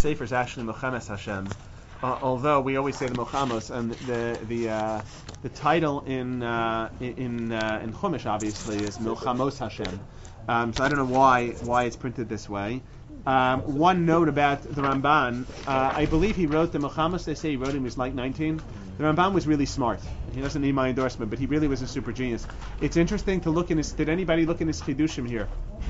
sefer is actually Mochames Hashem. Although we always say the Mochamos, and the title in Chumash obviously is Milchamos Hashem. So I don't know why it's printed this way. One note about the Ramban, I believe he wrote the Milchamos. They say he wrote him when he was like 19. The Ramban was really smart. He doesn't need my endorsement, but he really was a super genius. It's interesting to look in his. Did anybody look in his Chidushim here?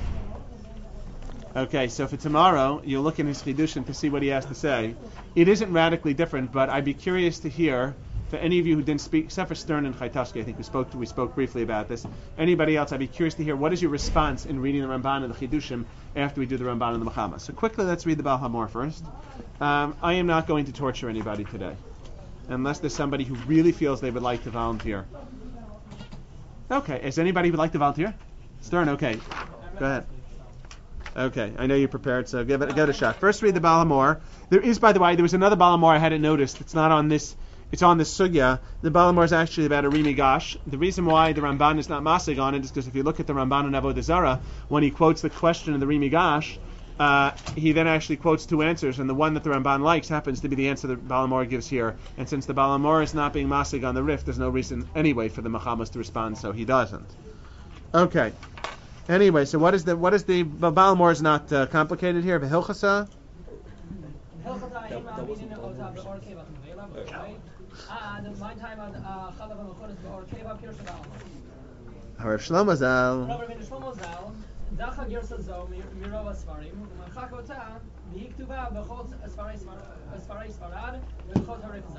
Okay, so for tomorrow, you'll look in his Chidushim to see what he has to say. It isn't radically different, but I'd be curious to hear, for any of you who didn't speak, except for Stern and Chaytashki, I think we spoke briefly about this. Anybody else, I'd be curious to hear, what is your response in reading the Ramban and the Chidushim after we do the Ramban and the Mechamas? So quickly, let's read the Baal HaMor first. I am not going to torture anybody today, unless there's somebody who really feels they would like to volunteer. Okay, is anybody who would like to volunteer? Stern, okay. Go ahead. Okay, I know you're prepared, so give it a shot. First, read the Baal HaMor. There is, by the way, there was another Baal HaMor I hadn't noticed. It's not on this. It's on this sugya. The Baal HaMor is actually about a Rimi Gash. The reason why the Ramban is not masig on it is because if you look at the Ramban and Avodah Zarah, when he quotes the question of the Rimi Gash, he then actually quotes two answers, and the one that the Ramban likes happens to be the answer that Baal HaMor gives here. And since the Baal HaMor is not being masig on the Rif, there's no reason anyway for the Mechamas to respond, so he doesn't. Okay. Anyway, so what is the Baal HaMor is not complicated here? V'hilchasa. Harav Shlomo Zal. Dacha Gersa Zo Mirova Svarim Chakota V'Hiktuva B'Chot Asfarei Sfarad V'Chot Harifza.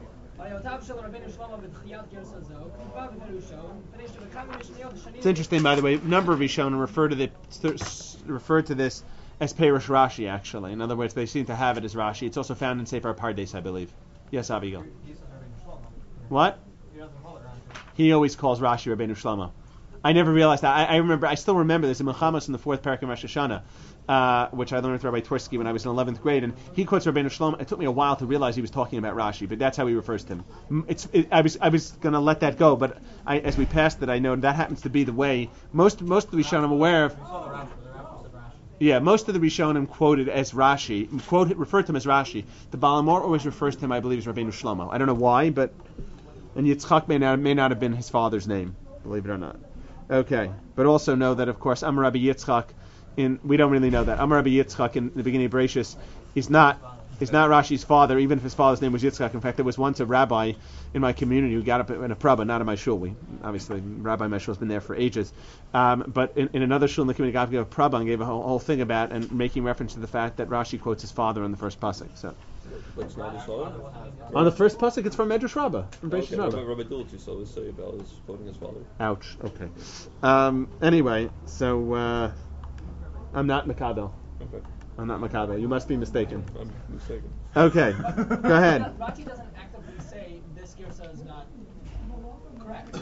It's interesting, by the way. A number of Rishonim refer to this as Perush Rashi. Actually, in other words, they seem to have it as Rashi. It's also found in Sefer Pardes, I believe. Yes, Abigail. What? He always calls Rashi Rabbeinu Shlomo. I never realized that. I still remember there's a Milchamos in the 4th parak of Rosh Hashanah, which I learned with Rabbi Tversky when I was in 11th grade, and he quotes Rabbeinu Shlomo. It took me a while to realize he was talking about Rashi, but that's how he refers to him. I was going to let that go, but as we passed it, I know that happens to be the way most of the Rishonim I'm aware of. Yeah, most of the Rishonim quoted as Rashi, referred to him as Rashi. The Baal HaMor always refers to him, I believe, as Rabbeinu Shlomo. I don't know why, and Yitzchak may not have been his father's name, believe it or not. Okay, but also know that, of course, Amar Rabbi Yitzchak, we don't really know that. Amar Rabbi Yitzchak in the beginning of Bereshis is not Rashi's father, even if his father's name was Yitzchak. In fact, there was once a rabbi in my community who got up in a prabba, not in my shul. Obviously, Rabbi in my shul has been there for ages. But in another shul in the community, God gave a prabba and gave a whole thing about and making reference to the fact that Rashi quotes his father on the first pasuk. So. That's not his father? On the first pasuk, it's from Medrash Rabbah, from Bereshis Rabbah. Rabbi Dulce used to say about his quoting his father. Ouch. Okay. Anyway, so I'm not Makabel. Okay. I'm not Makabel. You must be mistaken. I'm mistaken. Okay. Go ahead. Rashi doesn't actively say this girsa is not correct.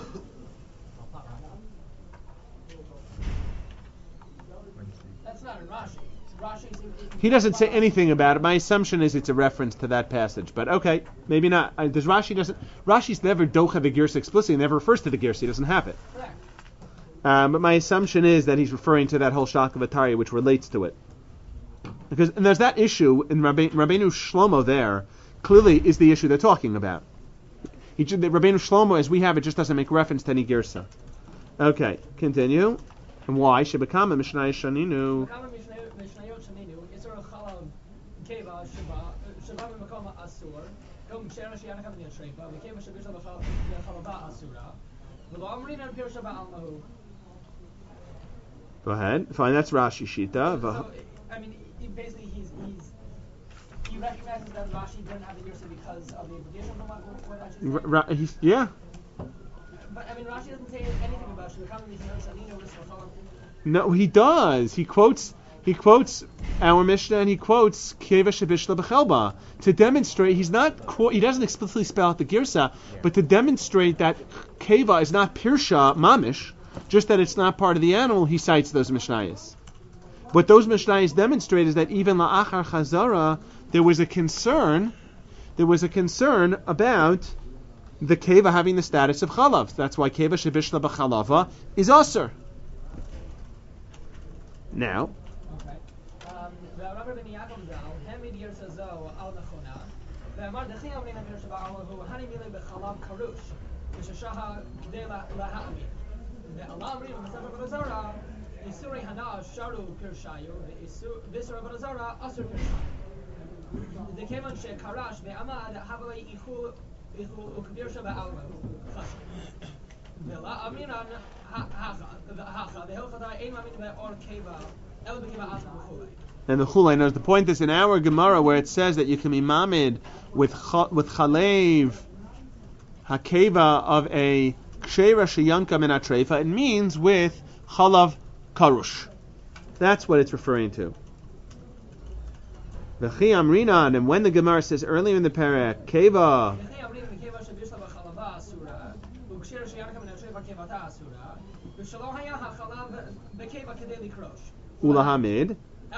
That's not in Rashi. He doesn't say anything about it. My assumption is it's a reference to that passage, but okay, maybe not. Rashi's never docha the girsa explicitly, never refers to the girsa. He doesn't have it. Correct. But my assumption is that he's referring to that whole Shakavatari, which relates to it. And there's that issue in Rabbeinu Shlomo there, clearly is the issue they're talking about. Rabbeinu Shlomo, as we have it, just doesn't make reference to any girsa. Okay, continue. And why? Shebekama Mishnai Shaninu. Go ahead. Fine, that's Rashi Shita. So, I mean, basically, he recognizes that Rashi didn't have the Yersa because of the implication from what Rashi said? Yeah. But, I mean, Rashi doesn't say anything about Shebekama Mishnai Shaninu. No, he does. He quotes our Mishnah and he quotes Keva Shebishla B'chelba to demonstrate he doesn't explicitly spell out the girsa, but to demonstrate that Keva is not Pirsha Mamish, just that it's not part of the animal. He cites those Mishnayos. What those Mishnayos demonstrate is that even La'achar Chazara there was a concern about the Keva having the status of Chalav. That's why Keva Shebishla B'chalava is Asur. Now. Okay. גרסה זו על נכונה, ואמר דחי אמרין אמיר שבעל הוא הני מילי בחלב קרוש, וששהה כדי להאמין. ועלה אמרים במסכת עבודה זרה, איסורי הנאה שרו פרשיו, ואיסור עבודה זרה אסור פרשיו. דכיוון שקרש ועמד, הווה איכו וכביר שבעלו, חשב. ולא אמירן הכה, והלכתה אין מאמין באור קיבה, אלא בקיבה עשה וכולי. And the chulei. Now, the point is in our Gemara where it says that you can be mamid with chalev hakeva of a kshera sheyanka min atreifa. It means with chalav karush. That's what it's referring to. V'chi amrinan, and when the Gemara says earlier in the parak keva. Ulahamid.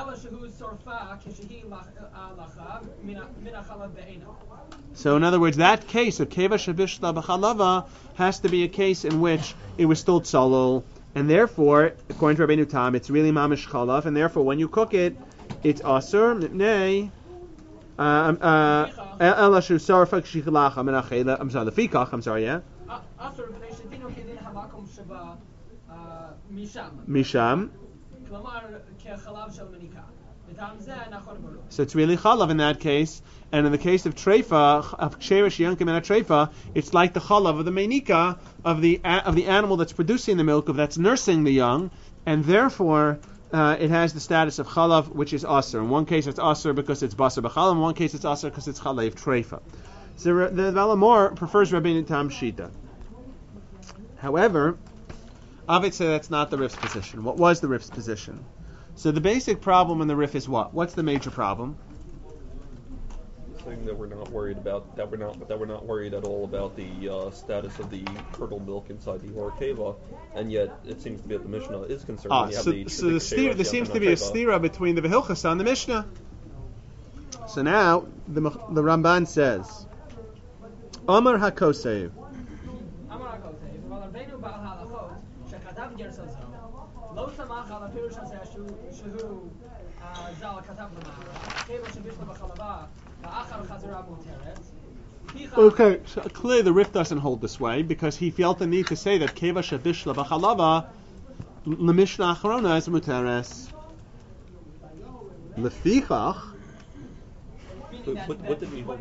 So in other words, that case of keva shabishla b'chalava has to be a case in which it was still tzolol, and therefore, according to Rabbeinu Tam, it's really mamish chalav, and therefore when you cook it, it's asur mipnei ela shu sarfa k'shichalacha min achela. I'm sorry, the fikach. I'm sorry, yeah. Misham. So it's really chalav in that case, and in the case of treifa, of ksherish yankim and a treifa, it's like the chalav of the menika of the animal that's producing the milk, that's nursing the young, and therefore it has the status of chalav, which is aser. In one case it's aser because it's basar b'chalav. In one case it's aser because it's chalev treifa. So the Balamor prefers Rabbeinu Tam shita. However, obviously that's not the Rif's position. What was the Rif's position? So the basic problem in the Rif is what? What's the major problem? Saying that we're not worried about that we're not worried at all about the status of the curdled milk inside the Horkeva, and yet it seems to be that the Mishnah is concerned. So there seems to be a stira between the Vehilchasa and the Mishnah. So now the Ramban says, Amar HaKosev. לא סמך על הפירוש הזה שהוא ז"ל כתב למעלה, כיוון שבישלה בחלבה ואחר חזרה מותרת. Okay, so clearly the Rif doesn't hold this way because he felt the need to say that keva shebishla b'chalava l'mishnah achrona is muteres. Lefichach. What did he hold?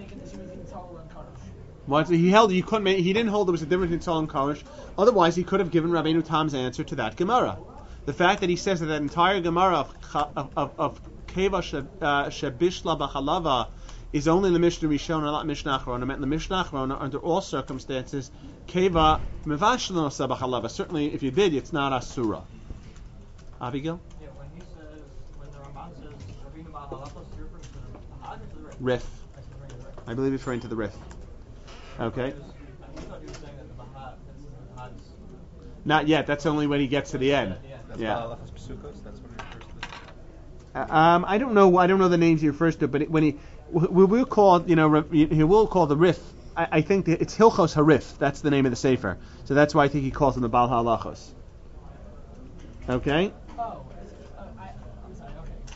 What he held, he couldn't. He didn't hold there was a difference between Tzol and Karish. Otherwise, he could have given Rabbeinu Tam's answer to that Gemara. The fact that he says that entire Gemara of Keva Shebishla B'Chalava is only the Mishnah Rishon, not Mishnah Achrona. Meant the Mishnah Achrona, under all circumstances, Keva Mevashlo B'Chalava. Certainly, if you did, it's not Asura. Abigail? Yeah, when he says, when the Ramban says Rabbeinu B'Chalava, you're referring to the Had or to the Rif? Rif. I believe he's referring to the Rif. Okay. I thought you were saying that the Had's... Not yet. That's only when he gets to the end. That's Yeah. That's what he refers to. I don't know. I don't know the names he refers to, but when he will call, he will call the Rif. I think that it's Hilchos Harif. That's the name of the sefer. So that's why I think he calls him the Baal Halachos. Okay. Oh, I'm sorry.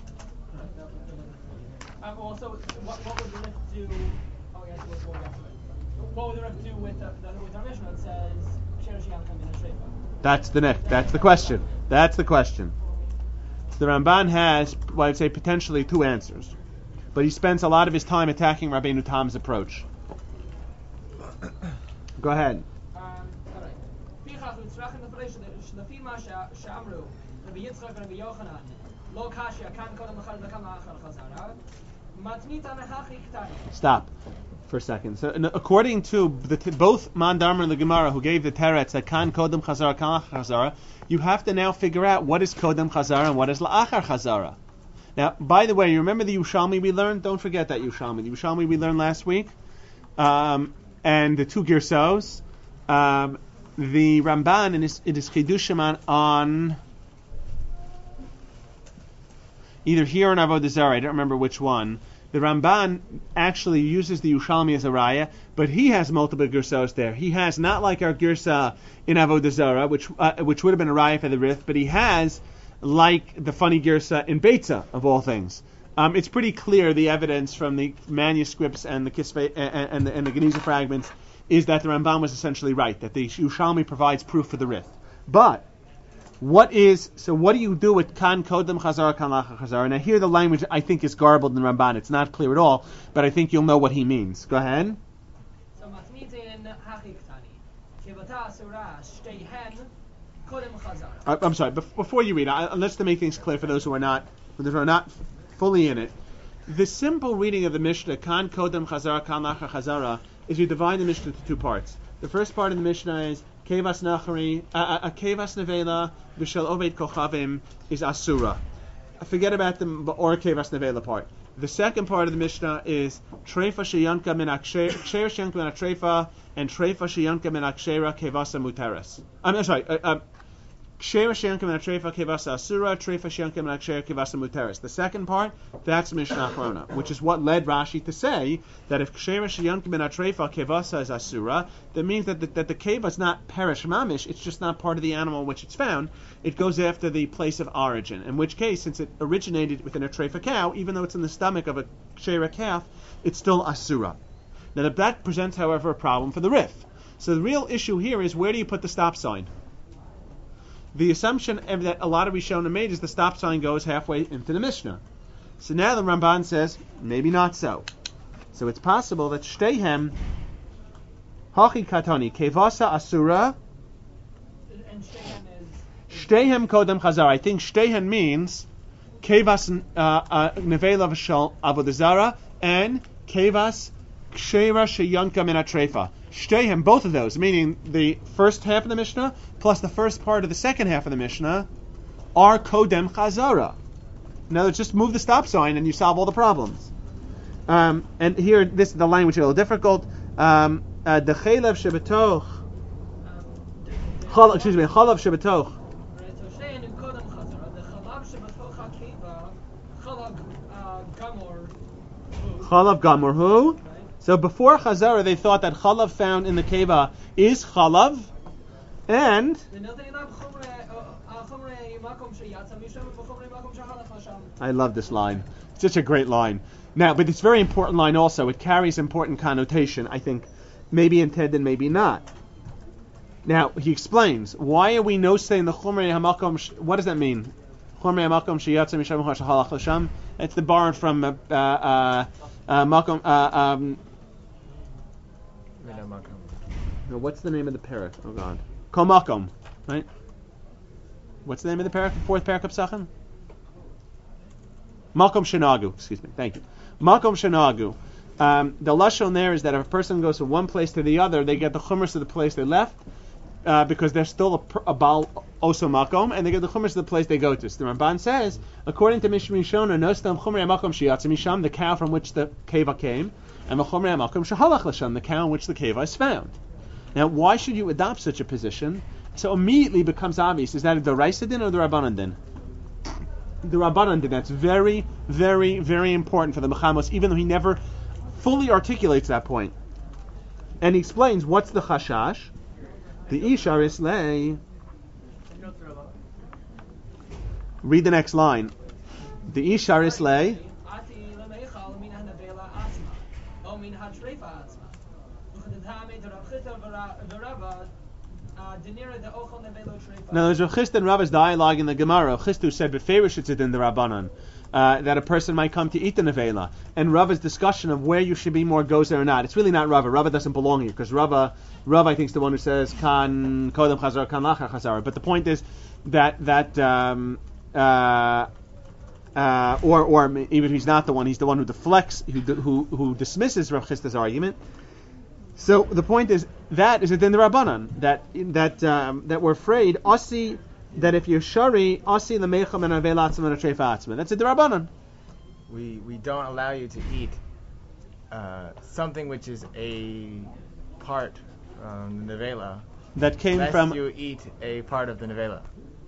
Okay. Well, so what would the Rif do? Oh, yes. What would the Rif do with our Mishnah that says Sheresh Yankum in a Shreifa? That's the question. That's the question. So the Ramban has, well, I'd say potentially two answers, but he spends a lot of his time attacking Rabbeinu Tam's approach. Go ahead. Stop for a second. So, according to both Mandarmer and the Gemara, who gave the teretz that kan kodem chazara, kan lachar chazara, you have to now figure out what is kodem chazara and what is la'achar chazara. Now, by the way, you remember the Yushalmi we learned? Don't forget that Yushalmi. The Yushalmi we learned last week, and the two Girsos. The Ramban in his Chidushim on either here or in Avodah Zarah, I don't remember which one. The Ramban actually uses the Yushalmi as a raya, but he has multiple Girsos there. He has not like our Girsa in Avodah Zarah, which would have been a raya for the Rif, but he has like the funny Girsa in Beitza, of all things. It's pretty clear the evidence from the manuscripts and the Kisvei and the Geniza fragments is that the Rambam was essentially right, that the Yerushalmi provides proof for the Rif. But what do you do with kan kodem chazara kan lacha chazara? Now here the language I think is garbled in the Ramban. It's not clear at all, but I think you'll know what he means. Go ahead. So matmitin hachiktani kivata asura shteihen kodem chazara. I'm sorry. Before you read, let's to make things clear for those who are not fully in it. The simple reading of the Mishnah, kan kodem chazara kan lacha chazara, is you divide the Mishnah into two parts. The first part of the Mishnah is kevas nachari, kevas nevela v'shel oved kochavim is asura. Forget about the or kevas nevela part. The second part of the Mishnah is treifa sheyanka min aksher sheyanka min treifa and treifa sheyanka min akshera kevasa muteres. I'm sorry. Kshera sheyanka min treifa kevasa asura, treifa sheyanka min akshera kevasa muteres. The second part, that's Mishnah Achrona, which is what led Rashi to say that if kshera sheyanka min treifa kevasa is asura, that means that the keva is not perish mamish, it's just not part of the animal in which it's found. It goes after the place of origin. In which case, since it originated within a treifa cow, even though it's in the stomach of a kshera calf, it's still asura. Now that presents, however, a problem for the Rif. So the real issue here is where do you put the stop sign? The assumption that a lot of Rishonim made is the stop sign goes halfway into the Mishnah. So now the Ramban says, maybe not so. So it's possible that Shteihem, Hachi Katoni, Kevasa Asura, And shteihen is Shteihem Kodem Chazar. I think Shteihem means Kevas Nevela V'Shal Avodazara and Kevas Kshera Sheyanka Min HaTreifa. Shteihem, both of those, meaning the first half of the Mishnah plus the first part of the second half of the Mishnah, are Kodem Chazara. In other words, just move the stop sign and you solve all the problems. And here, the language is a little difficult. The Chalev Shebetoch, Chalav Shebetoch. right. So shteihen in kodem chazara. The chalav shebatoch hakiva chalav gamor. Chalav Gamor who? Right. So before Chazara, they thought that Chalav found in the Keva is Chalav, and I love this line. It's such a great line. Now, but it's a very important line also. It carries important connotation, I think, maybe intended, maybe not. Now, he explains, why are we no saying the Chumrei HaMakom, what does that mean? Chumrei HaMakom Sheyatza Misham Halach Lasham? It's the borrowed from Makom, no, what's the name of the parak? Oh God. Kol Makom, right? What's the name of the parak? Fourth parak of Psachim? Makom Shenagu, excuse me, thank you. Makom Shenagu. The lashon there is that if a person goes from one place to the other, they get the chumras of the place they left, because they're still a Baal Oso Makom, and they get the chumras of the place they go to. So the Ramban says, according to Mishmi Shona, no stam chumrei Makom Sheyatza Misham, the cow from which the keva came, and the chumrei Makom Shehalach Lasham, the cow in which the keva is found. Now, why should you adopt such a position? So immediately becomes obvious, is that a Deraisa din or the Rabbanan din? The Rabbanan din. That's very, very, very important for the Mechamos, even though he never fully articulates that point. And he explains, what's the Chashash? The Ishar Islay. Read the next line. The Ishar Islay. Now there's Rav Chisda and Rava's dialogue in the Gemara. Rav Chisda said beferish it's in the Rabbanan that a person might come to eat the nevela, and Rava's discussion of where you should be more goes there or not. It's really not Rava. Rava doesn't belong here because Rava I think is the one who says kan kodem chazar kan lacha chazar. But the point is that or even if he's not the one, he's the one who deflects, who dismisses Rav Chisda's argument. So the point is that is within the Rabbanan that we're afraid asi that if you're shari asi lemecham and avelatzim and atrefa atzma. That's a Rabbanan. We don't allow you to eat something which is a part from the nevela That came lest from. you eat a part of the nevela.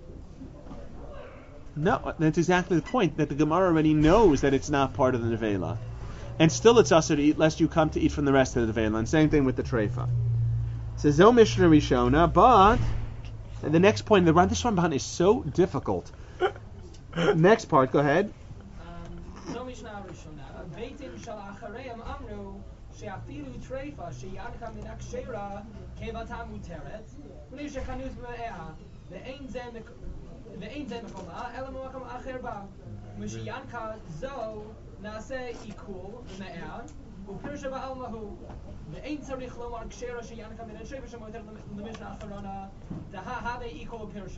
No, that's exactly the point. That the Gemara already knows that it's not part of the nevela. And still it's also to eat, lest you come to eat from the rest of the nevela. And same thing with the treifa. So Zo Mishnah Rishona, but the next point, this Ramban is so difficult. Next part, go ahead. זו משנה הראשונה. ביתים של אחריהם אמרו שאפילו טרפה שינקה מן הכשרה כבתה מותרת, בלי שכנוס במאה, ואין זה מקומה, אלא במקום אחר בה. ושיינקה זו נעשה עיכול במאה, ופרשה בעלמא הוא. ואין צריך לומר כשרה שינקה מן הטרפה שמותרת למשנה האחרונה, דהה הווה עיכול ופרשה.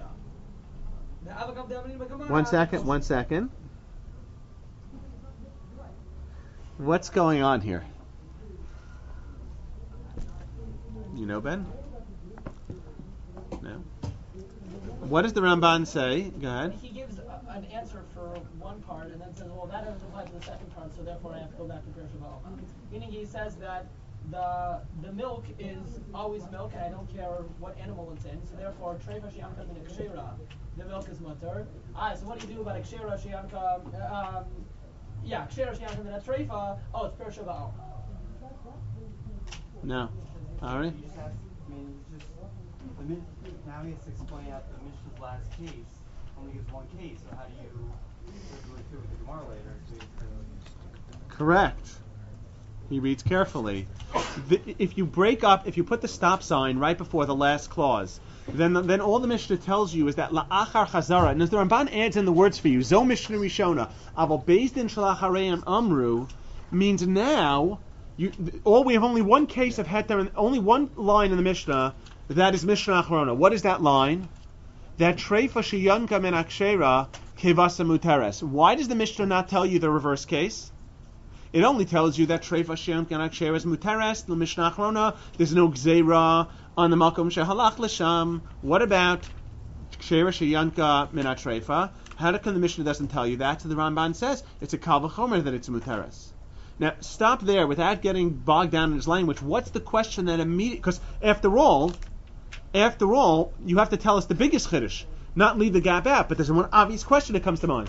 One second. What's going on here? You know, Ben? No? What does the Ramban say? Go ahead. He gives an answer for one part and then says, well, that doesn't apply to the second part, so therefore I have to go back to Pirush Ba'alma. Meaning he says that the milk is always milk, and I don't care what animal it's in, so therefore, Treifa Shianka min Akshira, the milk is mutter. So what do you do about Akshira Shianka? Akshira Shianka min Treifa, oh, it's Pirush Ba'alma. No. Ari? Now he has to explain out the Mishnah's last case. Only gives one case, so how do you go through with the Gemara later? Correct. He reads carefully. If you put the stop sign right before the last clause, then all the Mishnah tells you is that la'achar chazara, and as the Ramban adds in the words for you, zo Mishnah Rishona, aval bezdin shalachareim amru, means now, we have only one case of heter, and only one line in the Mishnah, that is Mishnah Acharona. What is that line? That treifa sheyanka min akshera kevasa muteres. Why does the Mishnah not tell you the reverse case? It only tells you that treifa sheyanka min akshera is muteres. The Mishnah Acharona, there's no gzeira on the makom shehalach l'sham. What about kshera sheyanka min atreifa? How come the Mishnah doesn't tell you that? So the Ramban says it's a kal v'chomer that it's muteres. Now, stop there without getting bogged down in his language. What's the question that immediately... Because after all, you have to tell us the biggest chiddush, not leave the gap out. But there's one obvious question that comes to mind.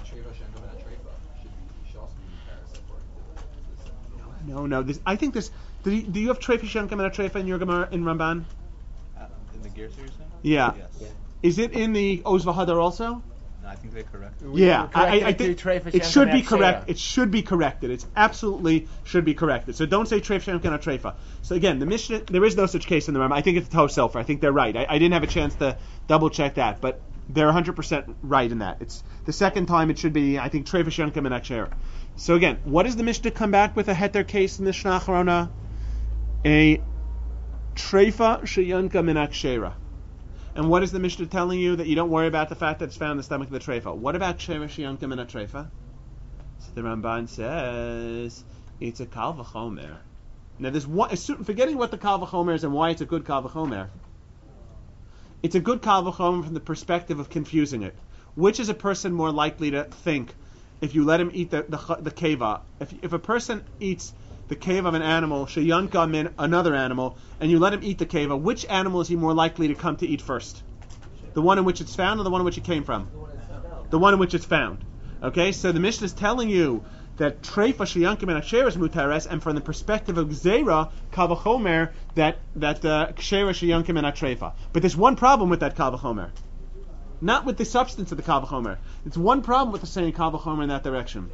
No. I think this... Do you have treifa shenka min treifa in your Gemara in Ramban? In the Gerser you're saying? Yeah. Yes. Yeah. Is it in the Oz V'Hadar also? I think they're correct. I think it should be correct. It should be corrected. It absolutely should be corrected. So don't say treif shem kana treifa. So again, the Mishnah, there is no such case in the Rambam. I think it's a Tosefta. I think they're right. I didn't have a chance to double check that, but they're 100% right in that. It's the second time it should be, I think, treif shem kana akshera. So again, what does the Mishnah come back with a heter case in the Mishnah Acharona? A treifa sheyanka min akshera. And what is the Mishnah telling you? That you don't worry about the fact that it's found in the stomach of the treifa. What about Sheva Shiyanka min treifa? So the Ramban says it's a kal v'chomer. Now there's one, forgetting what the kal v'chomer is and why it's a good kal v'chomer. It's a good kal v'chomer from the perspective of confusing it. Which is a person more likely to think if you let him eat the keva? If a person eats the keva of an animal, sheyanka min another animal, and you let him eat the keva, which animal is he more likely to come to eat first? The one in which it's found or the one in which it came from? The one in which it's found. Okay, so the Mishnah is telling you that treifa sheyanka min akshera is muteres, and from the perspective of gzeira, kal v'chomer, that kshera sheyanka min treifa. But there's one problem with that kal v'chomer. Not with the substance of the kal v'chomer. It's one problem with the saying kal v'chomer in that direction.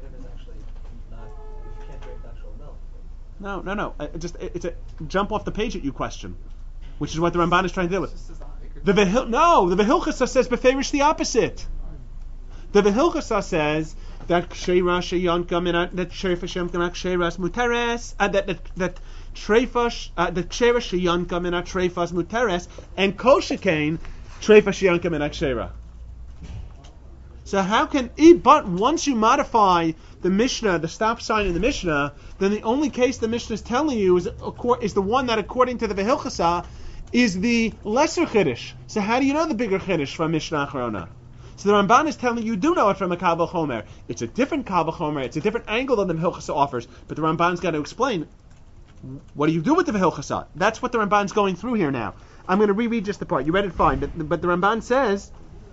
No. It's a jump off the page at you question, which is what the Ramban is trying to deal with. The Vehilchasa says beferish the opposite. The Vehilchasa says that Ksheira Sheyanka min that Sheifa Shemka Ksheira Muteres that Treifa that Ksheira Sheyanka min Treifa Muteres and Kol Shekain Treifa Sheyanka min Ksheira. So how can but once you modify the Mishnah, the stop sign in the Mishnah, then the only case the Mishnah is telling you is the one that, according to the Vehilchasa, is the lesser Chiddush. So how do you know the bigger Chiddush from Mishnah Acharona? So the Ramban is telling you do know it from a Kal V'chomer. It's a different Kal V'chomer. It's a different angle than the Vehilchasa offers. But the Ramban's got to explain, what do you do with the Vehilchasa? That's what the Ramban's going through here now. I'm going to reread just the part. You read it fine. But the Ramban says...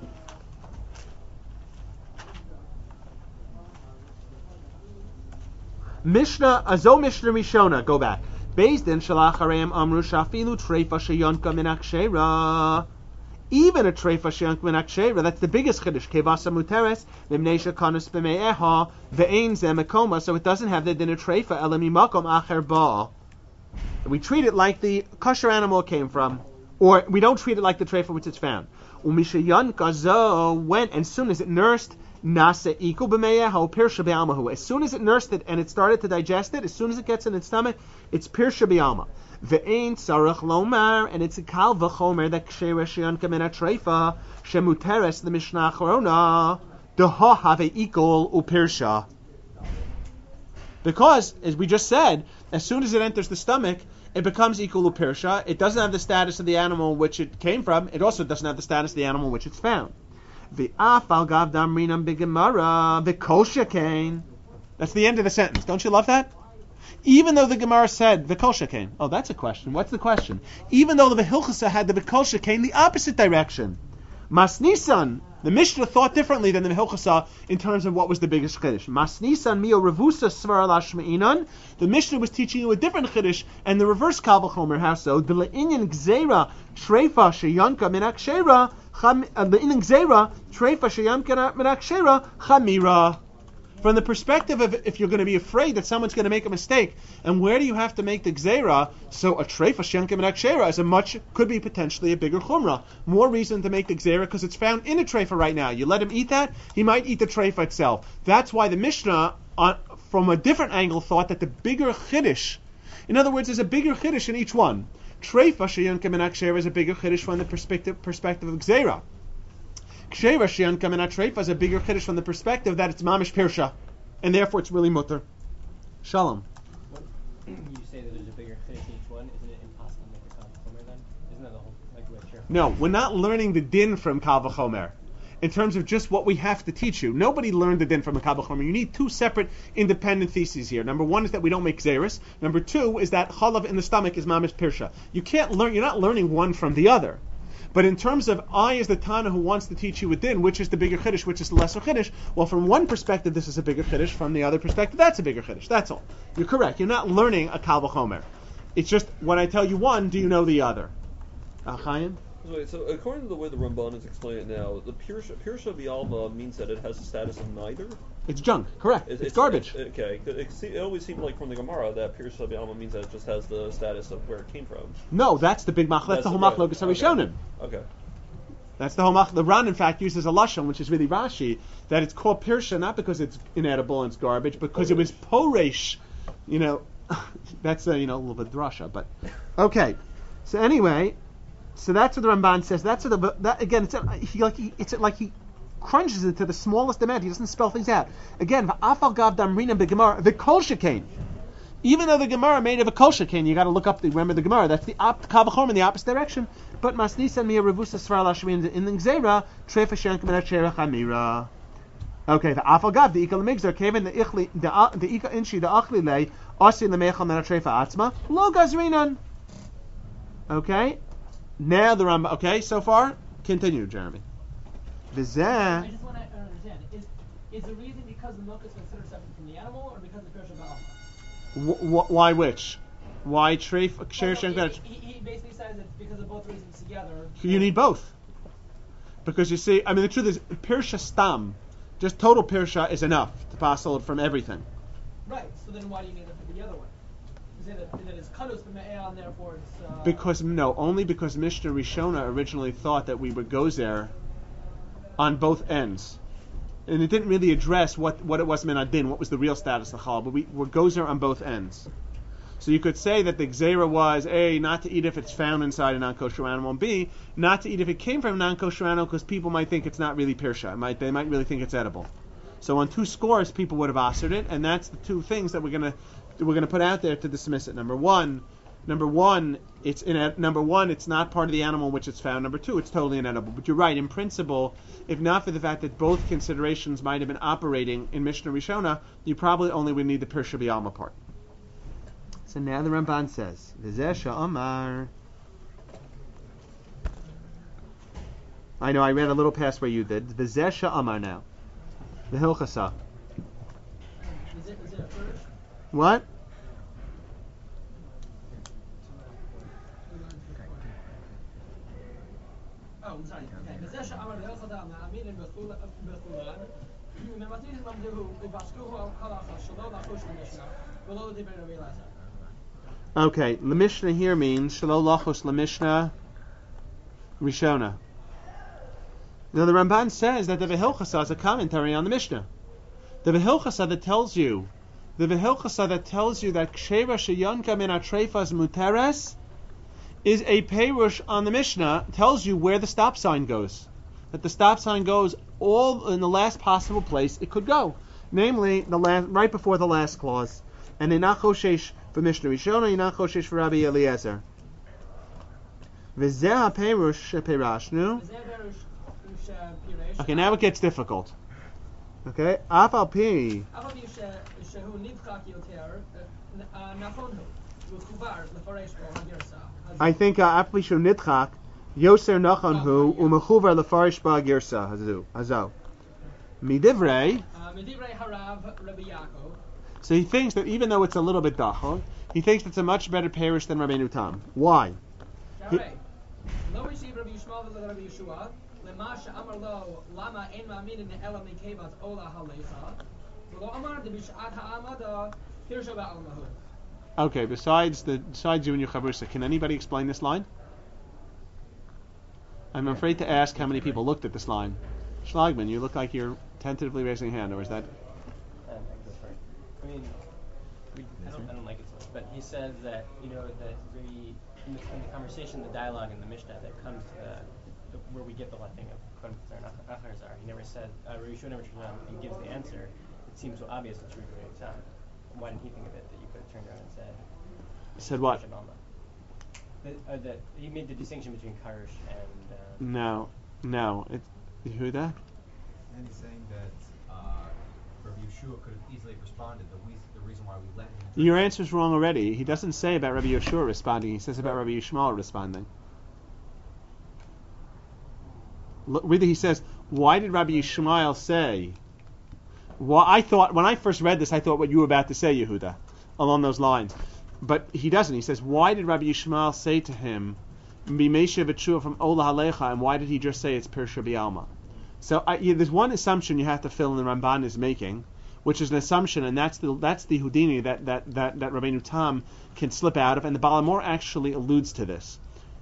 Mishnah Rishona, go back. Beis din shalach hareim amru shafilu treifa sheyonka min akshera. Even a treifa sheyank min akshera, that's the biggest chiddush. Kevasa muteres limneisha kanus b'me'eha ve'ein zemekoma, so it doesn't have the din of treifa elemi makom acher ba. We treat it like the kosher animal it came from, or we don't treat it like the treifa which it's found. Umishayan kazo, when and soon as it nursed nase iku b'me'eha pirsha be'almahu. As soon as it nursed it and it started to digest it, as soon as it gets in its stomach, it's pirsha be'alma. Ve'ein tzarech lomar, and it's a kal v'chomer that ksheira sheyanka min atreifa shemuteres the mishnah achrona deha have ikol upirsha. Because, as we just said, as soon as it enters the stomach, it becomes ikol upirsha. It doesn't have the status of the animal which it came from. It also doesn't have the status of the animal which it's found. Ve'af al gav damrinam b'gemara v'kol shekain. That's the end of the sentence. Don't you love that? Even though the Gemara said V'kol shekain. Oh, that's a question. What's the question? Even though the V'hilchasa had the V'kol shekain the opposite direction. Masnisan, the Mishnah thought differently than the V'hilchasa in terms of what was the biggest chiddush. Masnisan mio revusa svar lashmeinan. The Mishnah was teaching you a different chiddush, and the reverse kal v'chomer. How so? The le'inyan gzeira treifa sheyanka min akshera. The le'inyan gzeira treifa sheyanka min akshera chamira. From the perspective of if you're going to be afraid that someone's going to make a mistake, and where do you have to make the gzeira? So a treifa sheyanka min akshera is could be potentially a bigger chumrah. More reason to make the gzeira because it's found in a treifa right now. You let him eat that, he might eat the treifa itself. That's why the Mishnah, from a different angle, thought that the bigger chiddush, in other words, there's a bigger chiddush in each one. Treifa sheyanka min akshera is a bigger chiddush from the perspective of gzeira. Ksheira sheyanka min atreifa is a bigger chiddush from the perspective that it's mamish pirsha, and therefore it's really mutter. Shalom. You say that there's a bigger chiddush in each one. Isn't it impossible to make a kal v'chomer then? Isn't that the whole way? No, we're not learning the din from kal v'chomer. In terms of just what we have to teach you, nobody learned the din from a kal v'chomer. You need two separate, independent theses here. Number one is that we don't make xeris. Number two is that chalav in the stomach is mamish pirsha. You're not learning one from the other. But in terms of I as the Tana who wants to teach you a din, which is the bigger chiddush, which is the lesser chiddush, well, from one perspective this is a bigger chiddush, from the other perspective that's a bigger chiddush. That's all. You're correct. You're not learning a kal v'chomer. It's just when I tell you one, do you know the other? Chaim? Wait, so according to the way the Ramban is explaining it now, the Pirsha B'Alma means that it has the status of neither? It's junk, correct. It's garbage. Okay, it always seemed like from the Gemara that Pirsha B'Alma means that it just has the status of where it came from. No, that's the big mach. That's the whole machlokas harishonim. Okay. That's the whole mach. The Ran, in fact, uses a lashon, which is really Rashi, that it's called Pirsha not because it's inedible and it's garbage, but because it was poresh. That's a little bit drasha, but okay. So anyway. So that's what the Ramban says. It's like he crunches it to the smallest amount. He doesn't spell things out. Again, v'afal gav damrina b'gemara v'kol shekain. Even though the Gemara made of a kol shekain, you got to look up remember the Gemara. That's the kal v'chomer in the opposite direction. But masnisan miya revusa svar lashmin in the gzeira treifa sheyanka min atshera chamira. Okay, the afal gav the ikal migzar kevin the ichli the ika inshi the achli lei asi lemechal min atreifa atzma lo gazrinan. Okay. Now the Rambam. Okay, so far, continue, Jeremy. I just want to understand: is the reason because the milk is considered separate from the animal, or because of Pirsha B'Alma? Why which? Why treif? He basically says it's because of both reasons together. You need both, because you see, the truth is, Pirsha stam, just total Pirsha is enough to passel from everything. Right. So then, why do you need it for the other one? That it's kadus b'me'eh, and therefore it's... Only because Mishnah Rishona originally thought that we would gozer on both ends. And it didn't really address what it was min adin, what was the real status of chal, but we were gozer on both ends. So you could say that the gzeira was, A, not to eat if it's found inside a non-kosher animal, and B, not to eat if it came from a non-kosher animal because people might think it's not really pirsha. They might really think it's edible. So on two scores, people would have answered it, and that's the two things that we're going to put out there to dismiss it. Number one, it's not part of the animal in which it's found. Number two, it's totally inedible. But you're right. In principle, if not for the fact that both considerations might have been operating in Mishnah Rishona, you probably only would need the Pirsha B'Alma part. So now the Ramban says, V'zeh Amar. I know I read a little past where you did. V'zeh Amar now. The Hilchasa. Is it a first? What? Oh, I'm sorry. Okay. וזה שאמר להלכתה מאמינים בכולן, ממתינים למדהו ובסקוהו על הלכה שלא לחוש למשנה ולא לדבר רבי אלעזר. Okay, the Mishnah here means Shelo Lachos LaMishnah Rishona. Now the Ramban says that the Vehilchasa is a commentary on the Mishnah. The Vehilchasa that tells you that Ksheva Sheyonka Min Atrefas Muteres is a perush on the Mishnah, tells you where the stop sign goes. That the stop sign goes all in the last possible place it could go. Namely, right before the last clause. And Einach Choshesh for Mishnah Rishona, Einach Choshesh for Rabbi Eliezer. V'zeh ha-perush sheperashnu. Okay, now it gets difficult. Okay, Af al pi. I think Af pi shu nidchak yoser nachon hu umechuvar lefarish ba girsa hazu. Midivrei. So he thinks that even though it's a little bit dachon, he thinks it's a much better parish than Rabbeinu Tam. Why? Okay, besides you and your chavrusa, can anybody explain this line? I'm afraid to ask how many people looked at this line. Schlagman, you look like you're tentatively raising a hand, or is that? I mean, I don't like it so much, but he says that, that in the conversation, the dialogue in the Mishnah that comes to where we get the whole thing of Konfzer and Acharzar, he never said, Rishon never turned around and gives the answer. It seems so obvious it's Rishon Tam. Why didn't he think of it that you could have turned around and said? Said what? That he made the distinction between Karush and. No. It's Yehuda? And he's saying that Rabbi Yeshua could have easily responded. The reason why we let him. Your answer's wrong already. He doesn't say about Rabbi Yeshua responding. He says about Rabbi Yishmael responding. He says, why did Rabbi Yishmael say? Well, I thought when I first read this, I thought what you were about to say, Yehuda, along those lines. But he doesn't. He says, why did Rabbi Yishmael say to him, "B'meisha v'tshuva from Ola Halecha," and why did he just say it's Pirsha B'Alma? So there's one assumption you have to fill in the Ramban is making, which is an assumption, and that's the Houdini that Rabbeinu Tam can slip out of, and the Balamor actually alludes to this.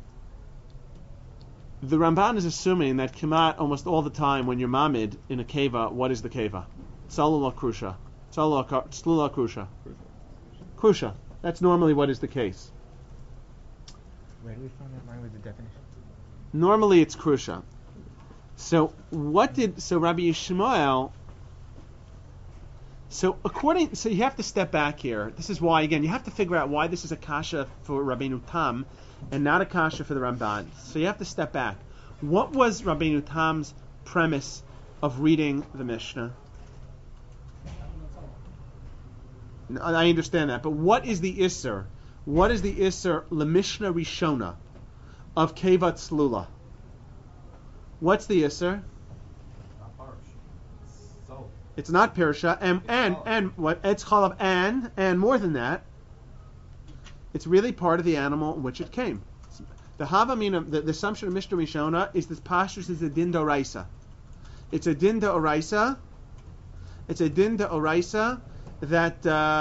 The Ramban is assuming that Kemat almost all the time when you're mamid in a keva, what is the keva? Tzalul Krusha. Tzlula Krusha. Krusha. That's normally what is the case. Where do we find that line with the definition? Normally it's Krusha. So Rabbi Yishmael, so you have to step back here. This is why, again, you have to figure out why this is a kasha for Rabbeinu Tam and not a kasha for the Ramban. So you have to step back. What was Rabbeinu Tam's premise of reading the Mishnah? I understand that, but what is the Isser? What is the Isser L'Mishnah Rishona of Kevat Slula? What's the Isser? It's not Pirsha, and what? It's Chalav, and more than that, it's really part of the animal in which it came. The Havamina, the assumption of Mishnah Rishona is this Pashtus is a din d'oraisa. It's a din d'oraisa. It's a din d'oraisa that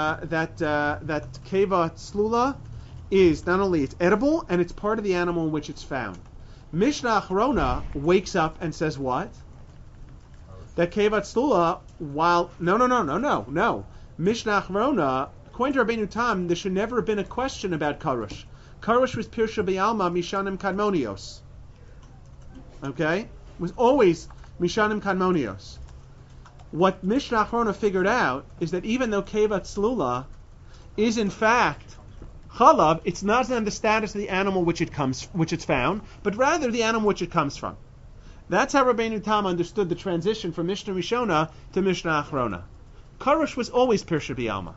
Keva Tzlula is not only it's edible and it's part of the animal in which it's found. Mishnah Achrona wakes up and says what? That Keva Tzlula, while no. Mishnah Achrona, according to Rabbeinu Tam, there should never have been a question about Karush. Karush was Pirsha B'Alma Mishanim Kadmonios. Okay? It was always Mishanim Kadmonios. What Mishnah Achrona figured out is that even though Keva Tzlula is in fact Chalav, it's not on the status of the animal which it's found, but rather the animal which it comes from. That's how Rabbeinu Tam understood the transition from Mishnah Rishona to Mishnah Achrona. Karush was always Pirsha B'Alma.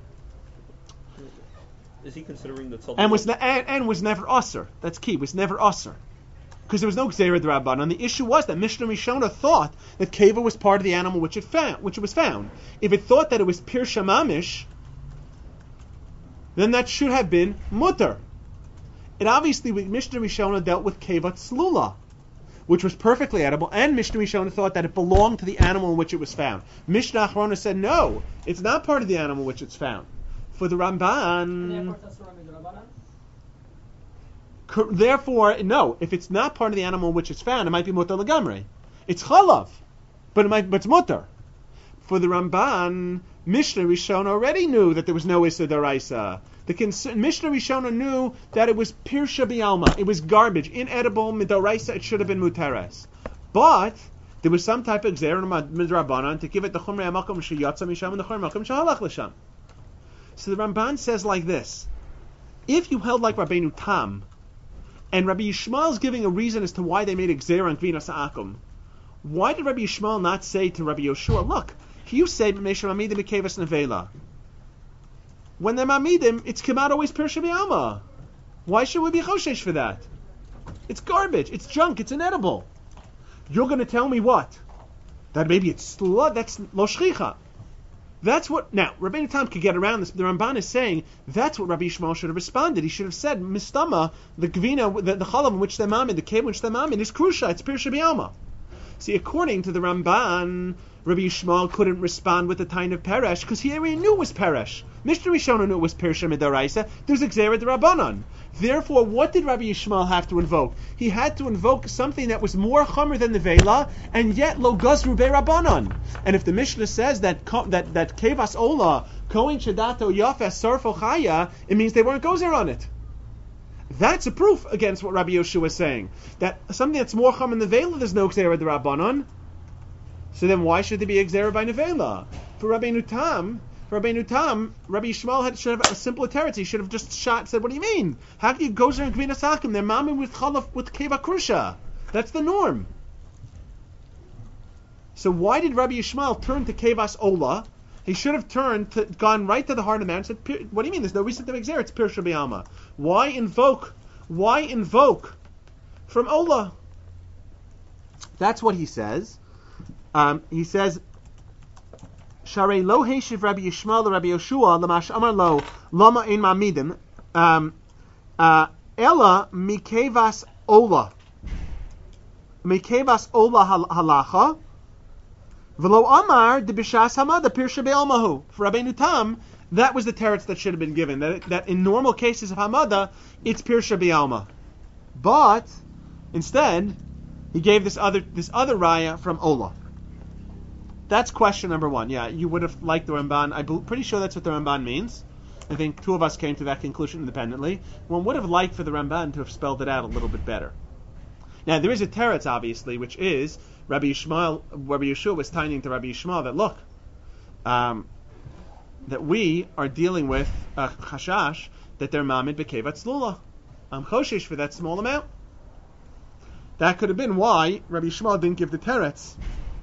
Is he considering that and was never Asr? That's key. Was never Asr. Because there was no Gzeira D'Rabbanan. The issue was that Mishnah Rishona thought that Keva was part of the animal which it was found. If it thought that it was Pirsha Mamish, then that should have been Mutter. It obviously, Mishnah Rishona dealt with Keva Tzlula. which was perfectly edible, and Mishnah Rishona thought that it belonged to the animal in which it was found. Mishnah Achrona said, no, it's not part of the animal in which it's found. For the Ramban, therefore, no, if it's not part of the animal in which it's found, it might be mutar legamrei. It's chalav, but it's mutar. For the Ramban, Mishnah Rishona already knew that there was no Issa Daraisa. Mishnah Rishona knew that it was Pirsha B'Alma. It was garbage, inedible, Midoraisa, it should have been Muteres. But there was some type of Gzeir Midrabanan to give it the Chumrei HaMakom Sheyatza Misham and the Chumrei HaMakom Shehalach L'Sham. So the Ramban says like this: if you held like Rabbeinu Tam, and Rabbi Yishmael is giving a reason as to why they made a Gzeir on Gvinas Ha'akum, why did Rabbi Yishmael not say to Rabbi Yoshua, look, you say Mesha Mamidim Bekevas Nevela. When they're Mamidim, it's Kemat always Pirsha B'Alma. Why should we be Choshesh for that? It's garbage, it's junk, it's inedible. You're going to tell me what? That maybe it's slud, that's Lo Shchicha. That's what, now, Rabbeinu Tam could get around this, but the Ramban is saying that's what Rabbi Yishmael should have responded. He should have said, Mistama, the Gvina, the Chalav in which they're Mamid, the cave in which they're Mamid, is Krusha, it's Pirsha B'Alma. See, according to the Ramban, Rabbi Yishmael couldn't respond with the time of Peresh because he already knew it was Peresh. Mishnah Rishona knew it was Pirsha Midaraisa. There's a Gzeira D'Rabbanan. Therefore, what did Rabbi Yishmael have to invoke? He had to invoke something that was more chomer than the Vela, and yet lo gazru be'Rabbanan. And if the Mishnah says that Kevas Ola, Kohen Shadato Yafes Sarfo Chaya, it means they weren't gozer on it. That's a proof against what Rabbi Yoshua is saying. That something that's more chomer than the Vela, there's no Gzeira D'Rabbanan. So then why should there be a Gzeira by Nevela? For Rabbeinu Tam, Rabbi Yishmael should have a simpler teretz. He should have just said, what do you mean? How can you go there and Gvinas Hakim? They're mamim with chalaf with keva krusha. That's the norm. So why did Rabbi Yishmael turn to Kevas Ola? He should have gone right to the heart of the man and said, what do you mean? There's no reason to make Gzeira. It's Pirsha B'Alma. Why invoke from Ola? That's what he says. He says, Sharei lo heishiv Rabbi Yishmael Rabbi Yoshua lamash amar lo lama ein mamidim ela mikevas ola halacha v'lo amar de b'shas hamada pirsha be'almahu. For Rabbeinu Tam, that was the teretz that should have been given. That in normal cases of hamada, it's pirsha be'alma. But instead, he gave this other raya from Ola. That's question number one. Yeah, you would have liked the Ramban. I'm pretty sure that's what the Ramban means. I think two of us came to that conclusion independently. One would have liked for the Ramban to have spelled it out a little bit better. Now, there is a teretz, obviously, which is Rabbi Yeshua was taining to Rabbi Yishmael that, look, that we are dealing with a chashash that they're mamid bekevat tzlula. I'm choshesh for that small amount. That could have been why Rabbi Yishmael didn't give the teretz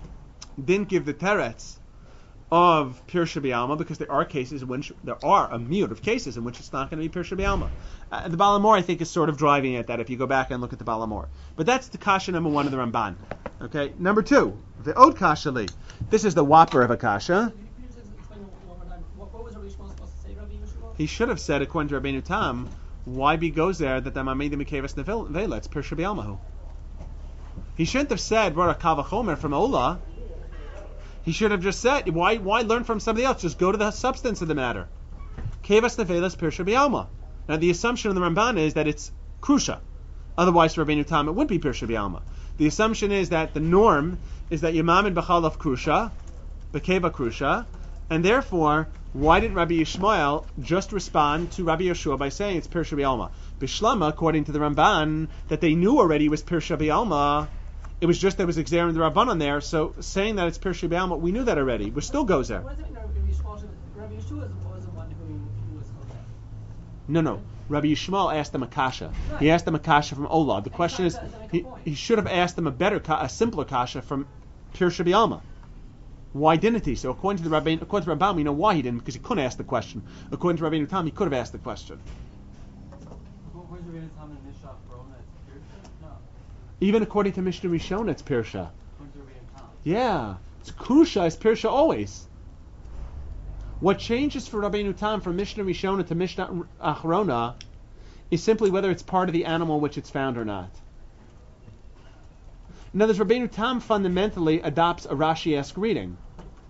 of Pirsha B'Alma, because there are cases in which there are a myriad of cases in which it's not going to be Pirsha B'Alma. The Baal HaMor, I think, is sort of driving at that if you go back and look at the Baal HaMor. But that's the kasha number one of the Ramban. Okay, number two, the Od Kasha Li. This is the whopper of a kasha. What was Rabbi Yishmael supposed to say, Rabbi Yeshua? He should have said, according to Rabbeinu Tam, why be goes there that the Mamei de Mikevas Nevela, it's Pirsha B'Almahu. He shouldn't have said, what a Kavachomer from Ola. He should have just said, why learn from somebody else? Just go to the substance of the matter. Kevas Nevelas Pirsha B'Alma. Now the assumption of the Ramban is that it's Krusha. Otherwise, for Rabbeinu Tam, it wouldn't be Pirsha B'Alma. The assumption is that the norm is that Yamamid B'Chalaf Krusha, B'Keva Krusha, and therefore, why didn't Rabbi Yishmael just respond to Rabbi Yeshua by saying it's Pirsha B'Alma? Bishlama, according to the Ramban, that they knew already was Pirsha B'Alma. It was just there was Gzeir and the Rabbanon there, so saying that it's Pirsha B'Alma, we knew that already, which still goes there. What does it mean Rabbi Yeshua was the one who was told that? No. Rabbi Yishmael asked them a kasha. Right. He asked them a kasha from Ola. The question is, he should have asked them a simpler kasha from Pirsha B'Alma. Why didn't he? So according to Rabban, we know why he didn't, because he couldn't ask the question. According to Rabbeinu Tam, he could have asked the question. Even according to Mishnah Rishona, it's Pirsha. Yeah, it's Krusha, it's Pirsha always. What changes for Rabbeinu Tam from Mishnah Rishona to Mishnah Achrona is simply whether it's part of the animal which it's found or not. In other words, Rabbeinu Tam fundamentally adopts a Rashi-esque reading.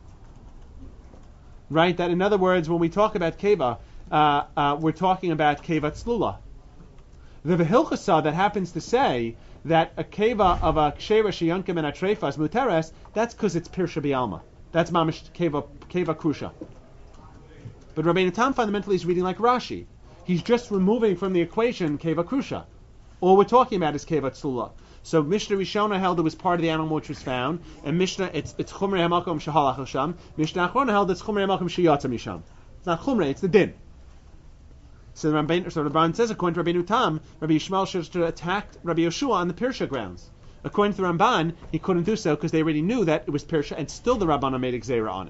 Right? That in other words, when we talk about Keva, we're talking about Keva Tzlula. The Vehilchasa that happens to say that a Keva of a Kshera Sheyankim and a Trefa is Muteres, that's because it's Pirsha B'Alma. That's Mamish Keva Krusha. But Rabbeinu Tam fundamentally is reading like Rashi. He's just removing from the equation Keva Krusha. All we're talking about is Keva Tzlula. So Mishnah Rishona held it was part of the animal which was found, and Mishnah it's Chumrei Hamakom Shehalach Hasham. Mishnah Achrona held it's Chumrei Hamakom Sheyatzam Yisham. It's not Chumrei, it's the din. So the Ramban says, according to Rabbeinu Tam, Rabbi Yishmael should have attacked Rabbi Yeshua on the Pirsha grounds. According to the Ramban, he couldn't do so because they already knew that it was Pirsha, and still the Rabbanan made a Gzeira on it.